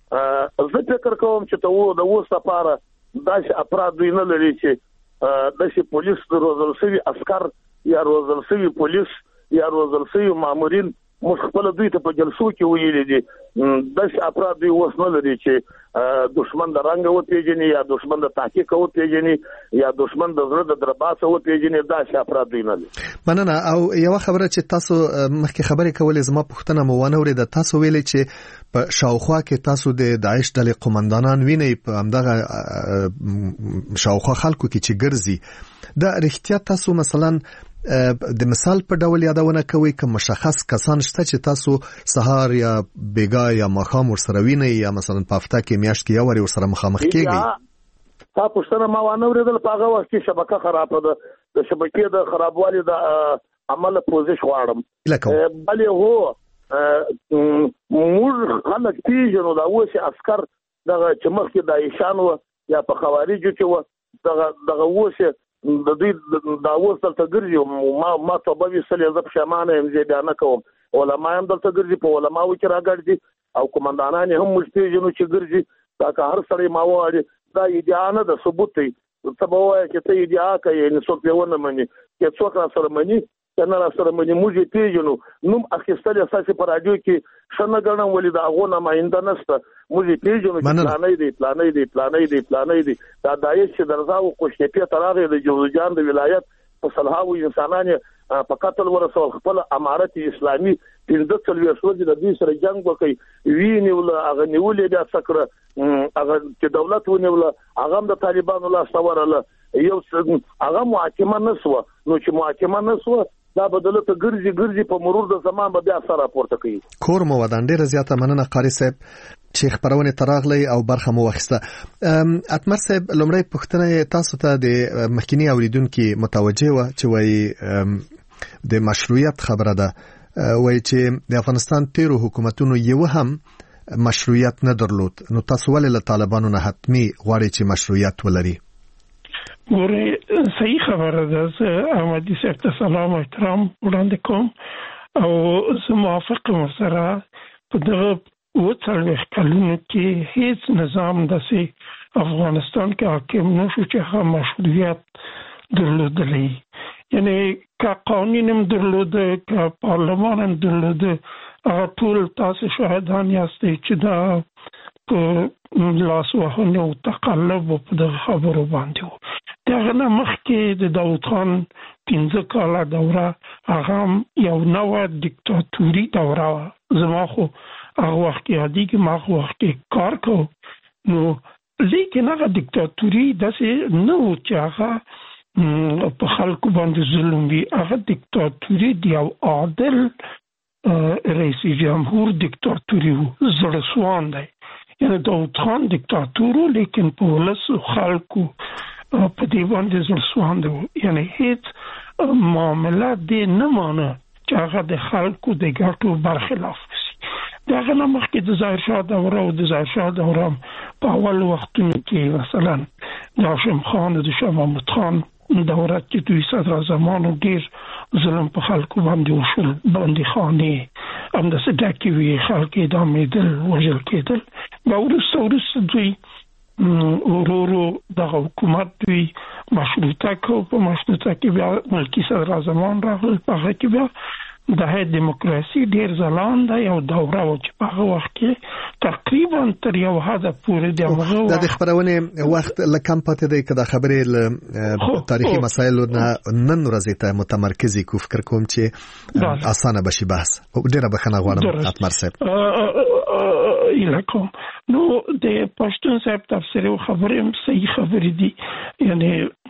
زه فکر کوم چې ته و د اوس لپاره دا چې افراد دوی نه لري چې د شي پولیس روزل شوی عسكر یا روزل شوی پولیس یا روزل شوی مامورین مخبل دوی ته په جلسو کې ویلي دي د شي افراد دوی اوس نه لري چې دشمن د رنګ و پیژني یا دشمن د تحقیق و پیژني یا دشمن د زړه د درباسه و پیژني دا شي افراد دوی نه لري مننه او یو خبره چې تاسو مخکې خبرې کولې زما پوښتنه مو ونه ورېده تاسو ویلې چې په شاوخوا کې تاسو د داعش ډلې قومندانان وینئ په همدغه شاوخوا خلکو کې چې ګرځي دا رښتیا تاسو مثلا د مثال په ډول یادونه کوي که مشخص کسان شته چې تاسو سهار یا بیګا یا ماښام ورسره وینئ یا مثلا په هفته کې میاشت کې یو وری ورسره مخامخ کېږئ تا پوښتنه ما وانه ورېدل په هغه وخت کې شبکه خرابه ده د شبکې د خرابوالي د عمل پوزیش غواړم بلې هو موږ خلک پیژنو دا اوس عسكر دغه چې مخکې د ایشان و یا په خوارجو کې و دغه دغه اوس د دوی دا اوس دلته ګرځي ما ما ته به وسلې زه پښیمانه یم زه بیا نه کوم علما هم دلته ګرځي په علماو کې راګرځي او کمانډانان هم موږ پیژنو چې ګرځي دا که هر سړی ما وایي دا ادعا نه ده ثبوت دی ته به وایې چې ته ادعا کوې یعنې څوک یې ونه مني که څوک را سره مني که نه را سره مني موږ یې پیژنو نوم اخیستل یې ستاسې په راډیو کې ښه نه ګڼم ولې د هغو نماینده نشته موږ یې پیژنو چې پلانی دی پلانی دی پلانی دی پلانی دی دا داعش چې درځا و قوشتېپې ته راغی د جوزجان د ولایت په سلهاوو انسانان یې په قتل ورسول خپل امارت اسلامي پنځه څلوېښت ورځې د دوی سره جنګ وکړي ویې نیوله هغه نیولې بیا څه کړه هغه چې دولت ونیوله هغه هم د طالبانو لاسته ورغله یو هغه محاکمه نه سوه نو چې محاکمه نه سوه دا به دلته ګرځي ګرځي په مرور د زمان به بیا سره راپورته کوي کور مو ودان ډېره زیاته مننه قاري صاحب چې خبرونه تراغلی او برخه مو واخیسته اتمر صاحب لومړی پوښتنه تاسو ته د مخکینی اوریدونکو متوجه و چې وایي د مشروعیت خبره ده وایي چې د افغانستان تیرو حکومتونو یو هم مشروعیت نه درلود نو تاسو ولې له طالبانو نه حتمی غواړئ چې مشروعیت ولري ګوره صحیح خبره ده زه احمدي صاحب ته سلام او احترام وړاندې کوم او زه موافق یم سره په دغه اووه څلوېښت کلونو کې هیڅ نظام داسې افغانستان کې حاکم نه شو چې هغه مشروعیت درلودلی یعنی که قانون هم درلوده که پارلمان هم درلوده هغه ټول تاسو شاهدان یاستئ چې دا په لاس وهنې او تقلب په دغه خبرو باندې و دغه نه مخکې د داود خان پنځه کاله دوره هغه یو نوه دیکتاتوري دوره وه زما خو هغه وخت کې یادېږي ما هغه وخت کې کار کو نو لیکن هغه دیکتاتوري داسې نه و چې هغه په خلکو باندې ظلم وي هغه دیکتاتوري د یو عادل رئیس جمهور دیکتاتوري و زړه سوان دی یعنی داود خان دیکتاتور لیکن په ولس خلکو په دې باندې زړه سوان دی یعنی هیڅ معامله دې نه مانه چې هغه د خلکو د ګټو برخلاف وي دغه نه مخکې د ظاهرشاه دوره او د ظاهرشاه دوره په اول وختونو کې مثلا د هاشم خان او د شاه محمود خان دوره چې دوی صدراعظمانو ډېر ظلم په خلکو باندې وشول باندې خانې همداسې ډکې وي خلک اعدامېدل وژل کېدل به وروسته وروسته دوی ورو ورو دغه حکومت دوی مشروطه کو په مشروطه کې بیا ملکي صدراعظمان راغلل په هغه کې بیا د دیموکراسي ډیر ځلانده یو دوره و چې په هغه وخت کې تقریبا تر یو حد پورې د هغه د خبرونه وخت لکم پاتې دی کدا خبرې تاریخي مسایل نن ورځې ته متمرکزي کو فکر کوم چې اسانه بشي بحث ډیره بخنه غواړم اتمر صاحب الکم نو د پښتون صاحب تفسیر خبرې هم صحیح خبرې دي یعنی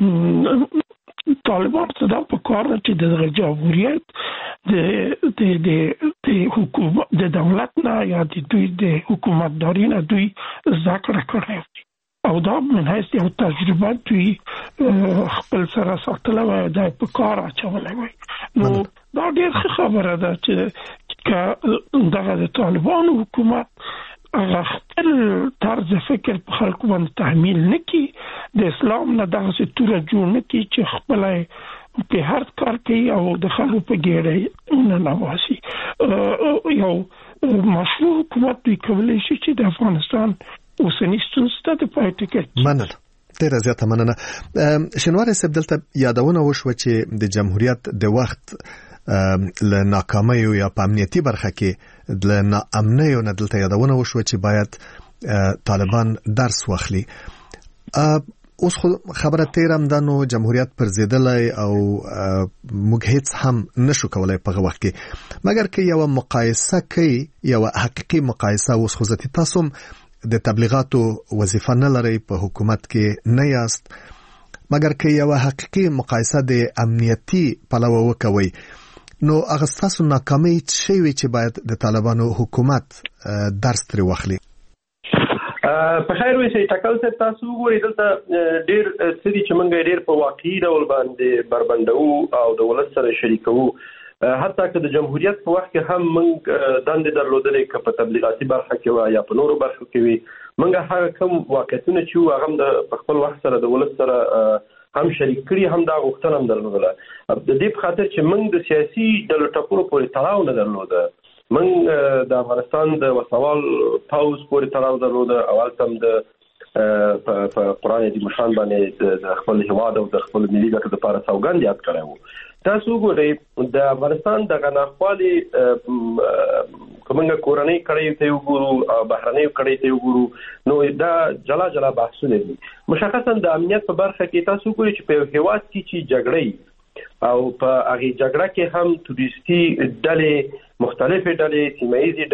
طالبان ته دا په کار چې د جمهوریت د د د د حکومت د دولت نه یا د دوی د حکومتداري نه دوی ذکر کړی او دا من هیڅ یو تجربه دوی خپل سره ساتله وای دا په کار اچولای وای نو دا ډېر خبره ده چې دغه د طالبان حکومت هغه خپل طرز فکر په خلکو باندې تحمیل نکي د اسلام نه دغه ستوره جوړ نکي چې خپل په هر کار کې او د خلکو په ګیره نه نواسي یو مشروع حکومت دوی کولای شي چې د افغانستان اوسنی ستونزې ته پای ټکی مننه ډیره زیاته مننه شنوار صاحب دلته یادونه وشو چې د جمهوریت د وخت له ناکامۍ یا په امنیتي برخه کې د ناامنۍ نه دلته یادونه وشو چې باید طالبان درس واخلي اوس خبره تیرم د نو جمهوریت پر زیدلای او موږ هیڅ هم نشو کولای په وخت کې مګر کې یو مقایسه کوي یو حقيقي مقایسه اوس خو ځتی تاسو د تبلیغاتو وظیفه نه لري په حکومت کې نه یاست مګر کې یو حقيقي مقایسه د امنیتي پلوه وکوي نو هغه تاسو ناکامي شي چې باید د طالبانو حکومت درس تر واخلي په خیر وي ټاکل څه تاسو وګورئ دلته ډېر سړي چې موږ ډېر په واقعي ډول باندې بربندو او د ولس سره شریکو، حتی که د جمهوریت په وخت کې هم موږ دندې درلودلې که په تبلیغاتي برخه کې وه یا په نورو برخو کې وي، موږ هغه کوم واقعیتونه چې وو هغه هم د خپل وخت سره د ولس سره هم شریک کړي، هم دا غوښتنه هم درلودله. د دې په خاطر چې موږ د سیاسي ډلو ټکرو پورې تړاو نه درلوده، موږ د افغانستان د وسوال پوځ پورې تړاو درلوده او هلته هم د په قرآن عظیم الشان باندې د خپل هیواد او د خپل ملي ګټو لپاره سوګند یاد کړی وو. تاسو وګورئ د افغانستان دغه ناخوالې که موږ کورنۍ کړیو ته وګورو او بهرنیو کړیو ته وګورو نو دا جلا جلا بحثونه دي. مشخصا د امنیت په برخه کې تاسو وګورئ چې په یو هیواد کې چې جګړې او په هغې جګړه کې هم تروریستي ډلې، مختلفې ډلې، سیمه ییزې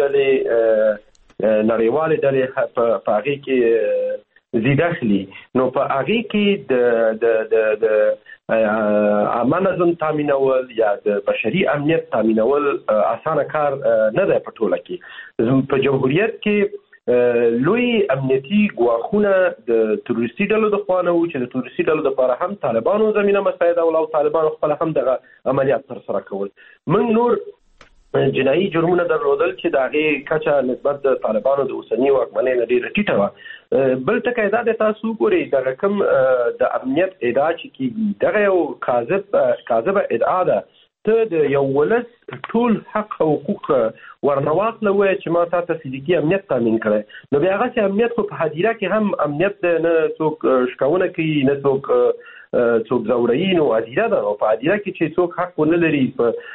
ډلې، نړیوالې ډلې په هغې کې زیده اخلي، نو په هغې کې د د د عامه نظم تامینول یا د بشري امنیت تامینول اسانه کار نه دی په ټوله کې. په جمهوریت کې لوی امنیتي ګواښونه د تروریستي ډلو د خوا نه وو چې د تروریستي ډلو دپاره هم طالبانو زمینه مساعدول او طالبانو خپله هم دغه عملیات ترسره کول. موږ نور جنایي جرمونه درلودل چې د هغې کچه نسبت د طالبانو د اوسني واکمنۍ نه ډېره ټیټه وه. بل ټکی دا دی تاسو وګورئ دغه کوم د امنیت ادعا چې کېږي دغه یو کاذب کاذبه ادعا ده. ته د یو ولس ټول حق او حقوق ورنه واخله ووایه چې ما تا ته فزیکي امنیت تامین کړی، نو بیا هغسې امنیت خو په هدیره کې هم امنیت دی، نه څوک شکونه کوي، نه څوک څوک زوروي، نو هدیره ده. او په هدیره کې چې څوک حق ونه لري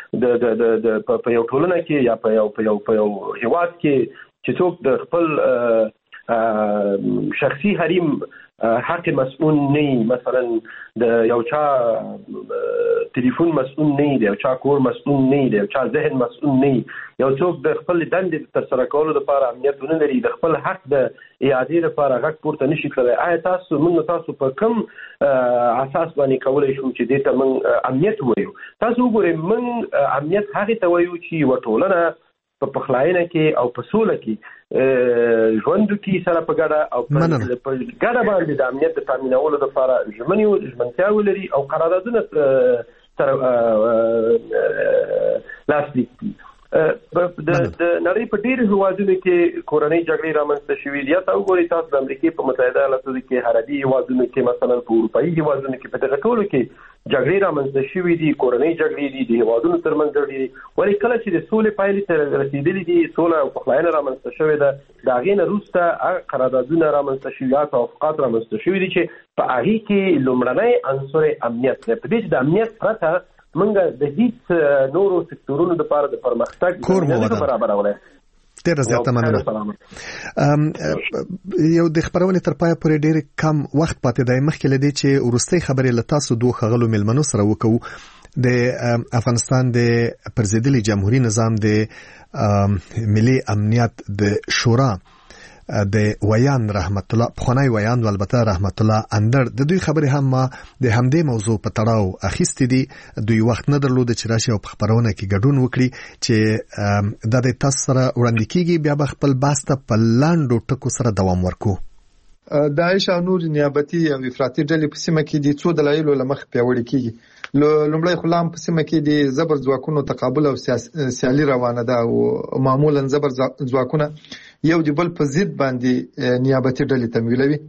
په یو ټولنه کې یا په یو په یو په یو هیواد کې چې څوک د خپل شخصي حریم حق مسئول نه، مثلا د یو چا تلیفون مسئول نه، د یو چا کور مسئول نه، د یو چا ذهن مسئول نه، یو څوک د خپل دندې ترسره کولو لپاره امنیت ونه لري، د خپل حق د اعادې لپاره غږ پورته نشي کړی. آیا تاسو موږ تاسو په کوم اساس باندې کولی شو چې دې ته موږ امنیت ووایو؟ تاسو وګورئ موږ امنیت هغې ته وایو چې یوه ټولنه په پخلاینه کې او په سوله کې ژوند وکړي سره په ګډه او په ګډه باندې د امنیت د تامینولو لپاره ژمنې ژمنتیا ولري او قراردادونه سره لاسلیک کړي. د نړۍ په ډېرو هېوادونو کې کورنۍ جګړې رامنځته شوي دي. یا ته وګورئ تاسو د امریکې په متحده ایالاتو کې عربي هېوادونو کې مثلا په اروپایي هېوادونو کې په دغه ټولو کې جګړې رامنځته شوي دي، کورنۍ جګړې دي، د هېوادونو ترمنځ جګړې دي. ولې کله چې د سولې پایلې ته رسېدلي دي، سوله او پخلاینه رامنځته شوې ده، د هغې نه وروسته هغه قراردادونه رامنځته شوي، هغه توافقات رامنځته شوي دي چې په هغې کې لومړنی عنصر امنیت دی. په دې چې د امنیت پرته موږ د هیڅ نورو سکتورونو لپاره د پرمختګ زمینه برابرولی. ډېره زیاته مننه. یو د خبرونې تر پایه پورې ډېر کم وخت پاتې دی. مخکې له دې چې وروستۍ خبرې له تاسو دوه ښاغلو مېلمنو سره وکړو، د افغانستان د پرځېدلي جمهوري نظام د ملي امنیت د شورا د ویان رحمت الله پخوانی ویان و البته رحمت الله اندر د دوی خبرې هم ما د همدې موضوع په تړاو اخیستې دي. دوی وخت نه درلود چې راشي او په خبرونه کې ګډون وکړي چې د دې تاسو سره وړاندې کیږي. بیا به خپل بحث ته په لاندو ټکو سره دوام ورکو. داعش او نور نیابتي او افراطي ډلې په سیمه کې د څو دلایلو له مخې پیاوړي کیږي. لومړی خو لام په سیمه کې د زبر ځواکونو تقابل او سیالي روانه ده او معمولا زبر ځواکونه یو د بل په ضد باندې نیابتي ډلې تمویلوي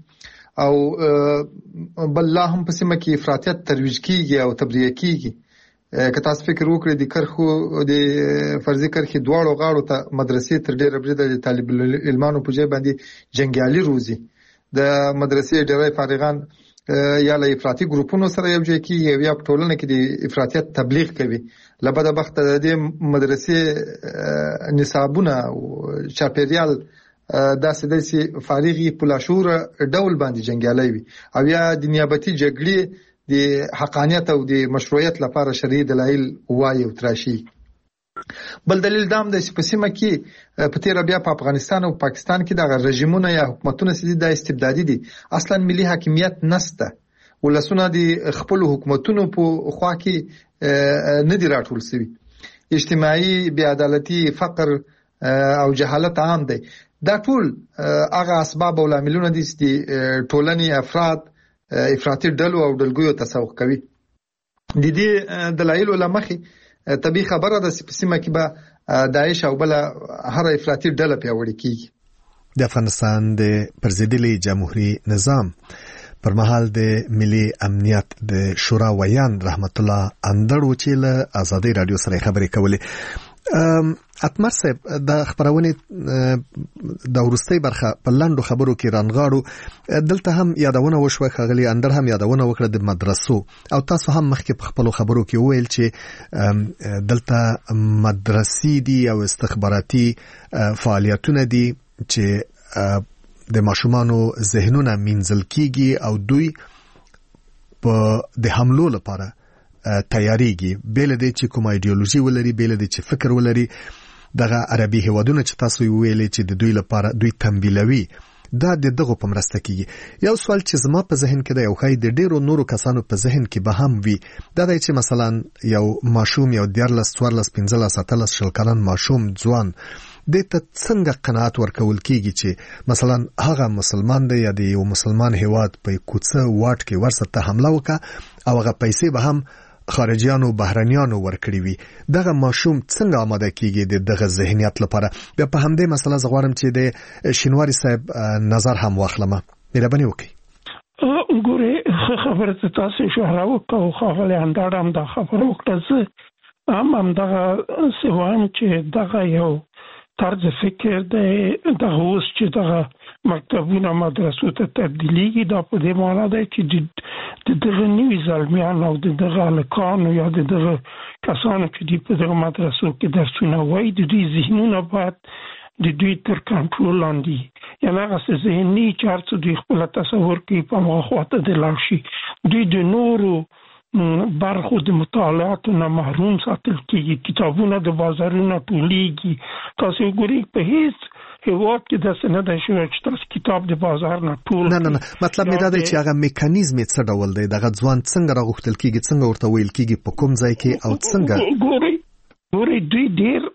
او بل لا هم په سیمه کې افراطیت ترویج کیږي او تبلیغ کیږي. که تاسو فکر وکړئ د کرخو د فرضي کرخې دواړو غاړو ته مدرسې تر ډېره بریده د طالب علمانو په ځای باندې جنګیالي روزي. د مدرسې ډېری فارغان یا له افراطي ګروپونو سره یو ځای کېږي یا په ټولنه کې د افراطیت تبلیغ کوي. له بده بخته د دې مدرسې نصابونه او چاپېریال داسې دی چې فارغي په لاشعوره ډول باندې جنګیالی وي او یا د نیابتي جګړې د حقانیت او د مشروعیت لپاره شرعي دلایل وایي او تراشي. بل دلیل دا هم دی چې په سیمه کې په تېره بیا په افغانستان او پاکستان کې دغه رژیمونه یا حکومتونه چې دي دا استبدادي دي، اصلا ملي حاکمیت نسته. ولسونه د خپلو حکومتونو په خوا کې نه دي راټول شوي. اجتماعي بې عدالتي، فقر او جهالت عام دی. دا ټول هغه اسباب او لاملونه دي چې ټولنې افراد افراطي ډلو او ډلګیو تسوق کوي. د دې دلایل لمخې طبي خبره ده چې په سیمه کې به داعش او بل هر افراطي ډله پیاوړې کیږي. د افغانستان د پرزیدلي جمهوریت نظام پر مهال د ملي امنیت د شورا ویان رحمت الله اندړو چې له آزادۍ رادیو سره خبرې کولې. اتمر صاحب د خبرونه د ورستۍ برخه په لاندو خبرو کې رانغاړو، دلته هم یادونه وشوه، خغلی اندر هم یادونه وکړه د مدرسو، او تاسو هم مخکې په خپل خبرو کې وویل چې دلته مدرسې دي او استخباراتي فعالیتونه دي چې د ماشومانو ذهنونه مینځل کیږي او دوی په د حملو لپاره تیاریږي، بیل دې چې کوم ایدئولوژي ولري، بیل دې چې فکر ولري. دغه عربي هیوادونه چې تاسو ویلې چې د دوی لپاره دوی تمویلوي، دا د دغه په مرسته کیږي. یو سوال چې زما په ذهن کې دی او خای د ډیرو نورو کسانو په ذهن کې به هم وي، دا دی چې مثلا یو ماشوم یو دیارلس څوارلس پنځلس اتلس شل کلن ماشوم ځوان د ته څنګه قناعت ورکول کیږي چې مثلا هغه مسلمان دی یا د یو مسلمان هیواد په کوڅه واټ کې ورسته حمله وکړه او هغه پیسې به هم خارجيانو بهرنيانو ورکړي وي، دغه ماشوم څنګه آماده کیږي د دغه ذهنیت لپاره؟ بیا په همدې مسله زغوارم چې د شینواری صاحب نظر هم واخلم. مهرباني وکړئ. ګوره خبره تاسو شهراو کو خو له اندارم دا خبره وکړه، هم هم دغه سوام چې دغه یو طرز فکر دی، دغه اوس چې دغه مکتبونه مدرسو ته تبدیلیږي، دا په دې معنا دی چې د دغه نوي زلمیان او د دغه هلکانو یا د دغه کسانو چې دی په دغه مدرسو کې درسونه وایي، د دوی ذهنونه باید د دوی تر کنټرول لاندې، یعنې هغه ذهني چې هر څه دوی خپل تصور کوي په هماغه خواته د لاړ شي، دوی د نورو برخو د مطالعاتو نه محروم ساتل کیږي، کتابونه د بازارونو ټولېږي. تاسو وګورئ په هیڅ هیواد کې داسې نه دی شوی چې تاسو کتاب د بازار نه ټول نه نه نه مطلب مې دا دی چې هغه میکانیزم څه ډول دی، دغه ځوان څنګه راغوښتل کیږي، څنګه ورته ویل کیږي، په کوم ځای کې او څنګه؟ ګورئ ګورئ دوی ډېر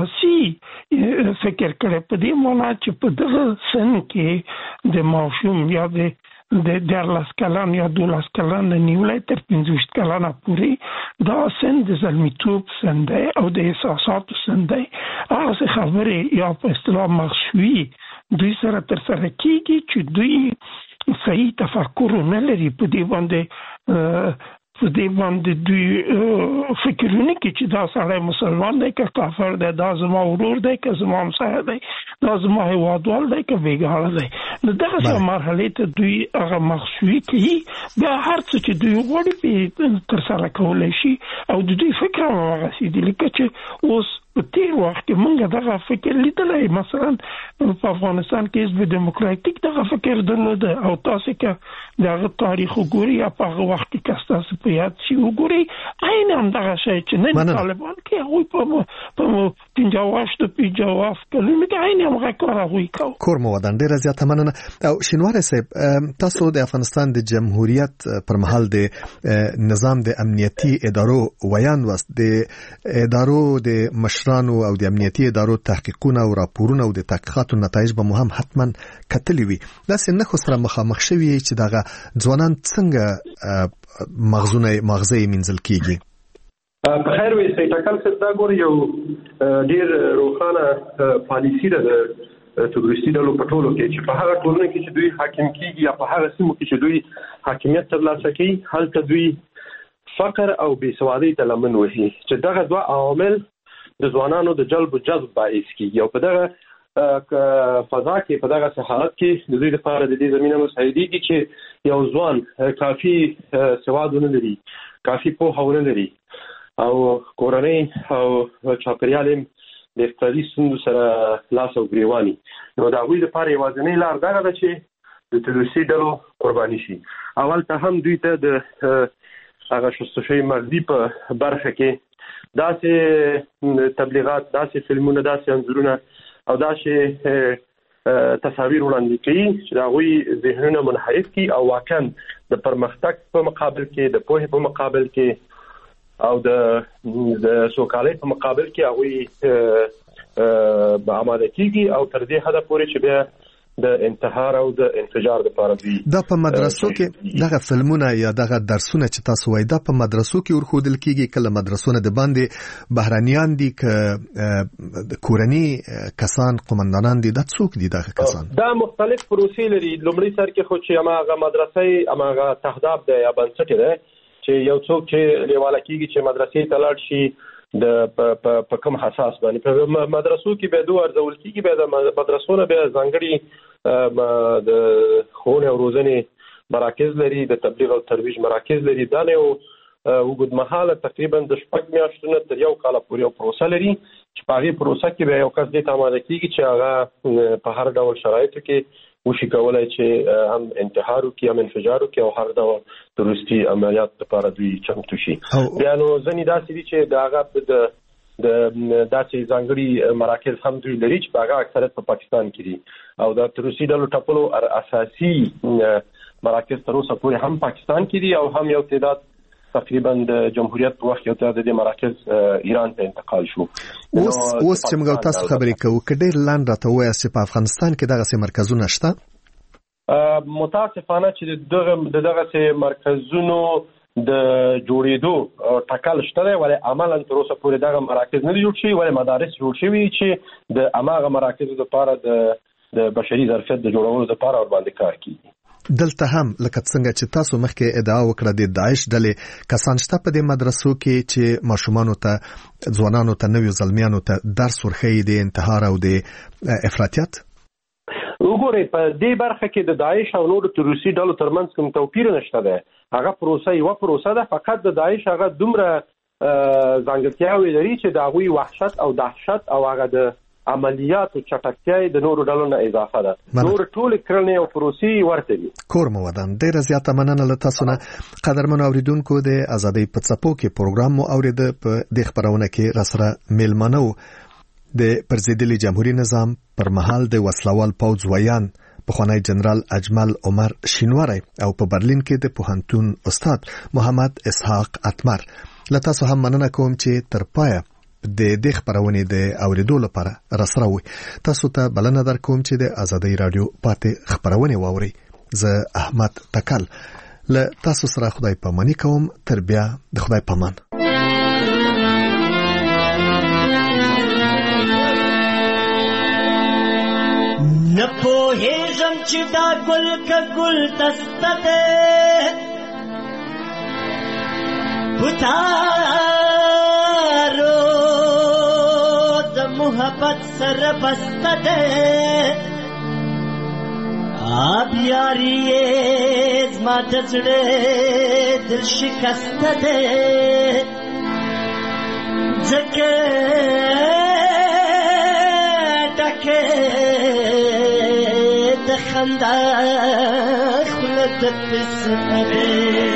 اساسي فکر کړی په دې معنا چې په دغه سن کې د ماشوم یا د د دیارلس کلن یا دولس کلن نیولای تر پنځوس کلنه پورې دا سن د زلمیتوب سن دی او د احساساتو سن دی. هغه خبرې یا په اصطلاح مخشوي دوی سره تر سره کیږي چې دوی صحیح تفکر نه لري، په دې باندې په دې باندې دوی فکرونه کوي چې دا سړی مسلمان دی که کافر دی، دا زما ورور دی که زما همسایه دی، دا زما هیوادوال دی که بیګانه دی. نو دغه مرحله ته دوی هغه مخشوي کوي، بیا هر څه چې دوی غواړي تر سره کولی شي او د دوی فکر هم هغسې دي. لکه چې اوس په تیر وخت کې موږ دغه فکر لیدلی، مثلا په افغانستان کې حزب دیموکراتیک دغه فکر درلوده او تاسو که د هغه تاریخ وګورئ یا په هغه وخت کې که ستاسو په یاد شي وګورئ، عین همدغه شی چې نن طالبان کوي، هغوی په پنځه اووه پنځه اووه کلونو کې عین همغه کار هغوی کوي. کور مو ودان، ډېره زیاته مننه. او شینواری صاحب، تاسو د افغانستان د جمهوریت پر مهال د نظام د امنیتي ادارو ویان وست، د ادارو د مشرانو او د امنیتي ادارو تحقیقونه او راپورونه او د تحقیقاتو نتایج به مو هم حتما کتلی وي. داسې نه خو سره مخامخ شوي چې دغه ځوانان څنګه مغزونه مغزه یې مینځل کیږي؟ په خیر وي سید اکل صاحب، دا ګوري یو ډېر روښانه پالیسي ده د تروریستي ډلو په ټولو کې چې په هغه ټولنه کې چې دوی حاکم کیږي یا په هغه سیمو کې چې دوی حاکمیت ترلاسه کوي، هلته دوی فقر او بېسوادۍ ته لمن وهي، چې دغه دوه عوامل د ځوانانو د جلب او جذب باعث کیږي. او په دغه فضا کې په دغه حالت کې د دوی لپاره د دې زمینه مساعدېږي چې یو ځوان کافي سواد ونه لري، کافي پوهه ونه لري او کورنۍ او چاپېریال د اقتصادي ستونزو سره لاس او ګریواني، نو د هغوی لپاره یوازینۍ لار دغه ده چې د تروریستي ډلو قرباني شي. اول ته هم دوی ته د هغه شستشوي مغزي په برخه کې داسې تبلیغات، داسې فلمونه، داسې انځورونه او داسې تصاویر وړاندې کوي چې د هغوی ذهنونه منحرف کړي او واقعا د پرمختګ په مقابل کې، د پوهې په مقابل کې او د د سوکالۍ په مقابل کې هغوی آماده کیږي او تر دې حد پورې چې بیا د انتحار او د انفجار لپاره دی. دا په مدرسو کې دغه فلمونه یا دغه درسونه چې تاسو وایي دا په مدرسو کې ورخودل کیږي، کله مدرسونه د باندې بهرانيان دي ک د کورنی کسان قومندانان دي، دا څوک دي دغه کسان؟ دا مختلف پروسې لري. لومړی سر کې خو چې هغه مدرسې هغه تهداب دی یا بنسټ دی چې یو څوک چې لیواله کیږي چې مدرسې ته لاړ شي د په کوم حساس باندې په مدرسو کې به دوه ارزول کیږي، به د مدرسو نه به ځانګړي د ښوونې او روزنې مراکز لري، د تبلیغ او ترویج مراکز لري. دا نه وګد مهاله تقریبا د شپږ میاشتو نه تر یو کال پورې یو پروسه لري چې په هغه پروسه کې به یو کس دې ته آماده کیږي چې هغه په هر ډول شرایطو کې وشي کولای چې هم انتحار وکړي، هم انفجار وکړي او هر ډول تروریستي عملیات لپاره دوی چمتو شي. بیا نو ځینې داسې دي چې د هغه د د داسې ځانګړي مراکز هم دوی لري چې په هغه اکثریت په پاکستان کې دي او د تروریستي ډلو ټاکلو اساسي مراکز تر اوسه پورې هم پاکستان کې دي او هم یو تعداد تقریبا د جمهوریت په وخت یو تعداد د مراکز ایران ته انتقال شو. اوس اوس چې موږ تاسو خبرې کوو کډیر لاند راته وایي چې په افغانستان کې دغه سي مرکزونه شته؟ متاسفانه چې دغه دغه مرکزونو د جوړېدو ټاکل شته دی، ولې عملاً تر اوسه پورې دغه مراکز نه جوړ شوي، ولې مدارس جوړ شوي چې د هماغه مراکزو لپاره د د بشري ظرفیت د جوړولو لپاره ور باندې کار کوي. دلته هم لکه څنګه چې تاسو مخکې ادعا وکړه د داعش ډلې کسان شته په دې مدرسو کې چې ماشومانو ته ځوانانو ته نویو زلمیانو ته درس ورښيي د انتحار او د افراطیت؟ وګورئ په دې برخه کې د داعش او نورو تروریستي ډلو ترمنځ کوم توپیر نشته دی. هغه پروسه یو پروسه ده، فقط د داعش هغه دومره ځانګړتیاوې لري چې د هغوی وحشت او دهشت او هغه د عملیاتو چټکتیا د نورو ډلو نه اضافه ده. نور ټول کړنې او پروسې ورته دي. کور مو ودان ډیره زیاته مننه له تاسو نه. قدرمن اوریدونکو د ازادۍ په څپو کې پروګرام مو اورید په د خبرونه کې راسره میلمنو د پرزیدلي جمهوریت نظام پر مهال د وسلوال پوځ ویان پخوانی جنرال اجمل عمر شینواری او په برلین کې د پوهنتون استاد محمد اسحاق اتمر. له تاسو هم مننه کوم چې تر پایه د دې خبرونې د اوریدو لپاره راسره وي. تاسو ته بلنه درکوم چې د ازادۍ رادیو پاتې خبرونه واوري. زه احمد تکل له تاسو سره خدای پاماني کوم. تر بیا د خدای پامان. نه پوهېږم چې دا ګل که ګل دسته دی بتارو د محبت سره بسته دی آب یاري یې زما د زړه دل شکسته دی ځکه ډکه د خندا خوله د پسرې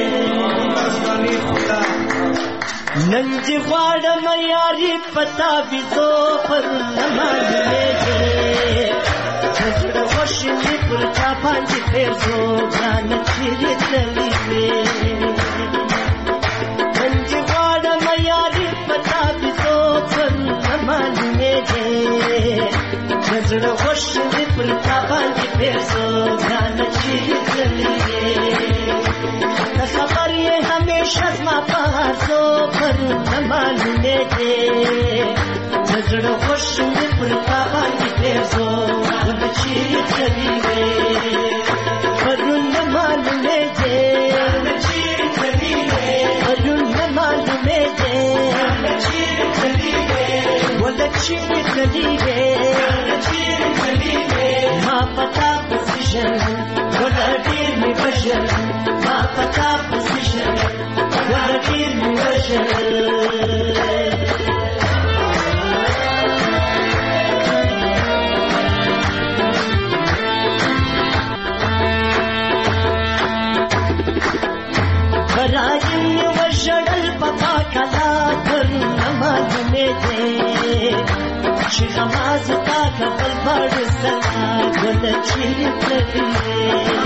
نن چې غواړم یاري پتا بيزو پر نمانځې زړه خوشې پر چا باندې پېرزو ځان چیرې تللی وې نن چې غواړم یاري پتا بيزو پر نمانځې زړه خوشې پر چا باندې پېرزو ځان چیرې تللی وې خبر یې همیشه زما پاسو پر نه معلومې دي زړه خوش مې پر تا باندې پېرزو ولې چیرې تللی وې پرون نه معلومې دي چیرې تللی وې پرون نه معلومې دي چیرې تللی وې ولې چیرې تللی وې چیرې تللی وې ما پتا پوزیشن ولې ډېر مې بشر ما پتا پوزیشن ولكن بشر برایم وشړل پتا کلا تر نمازونه دې چې غماز تا خپل بڑ سنا ګل چیرې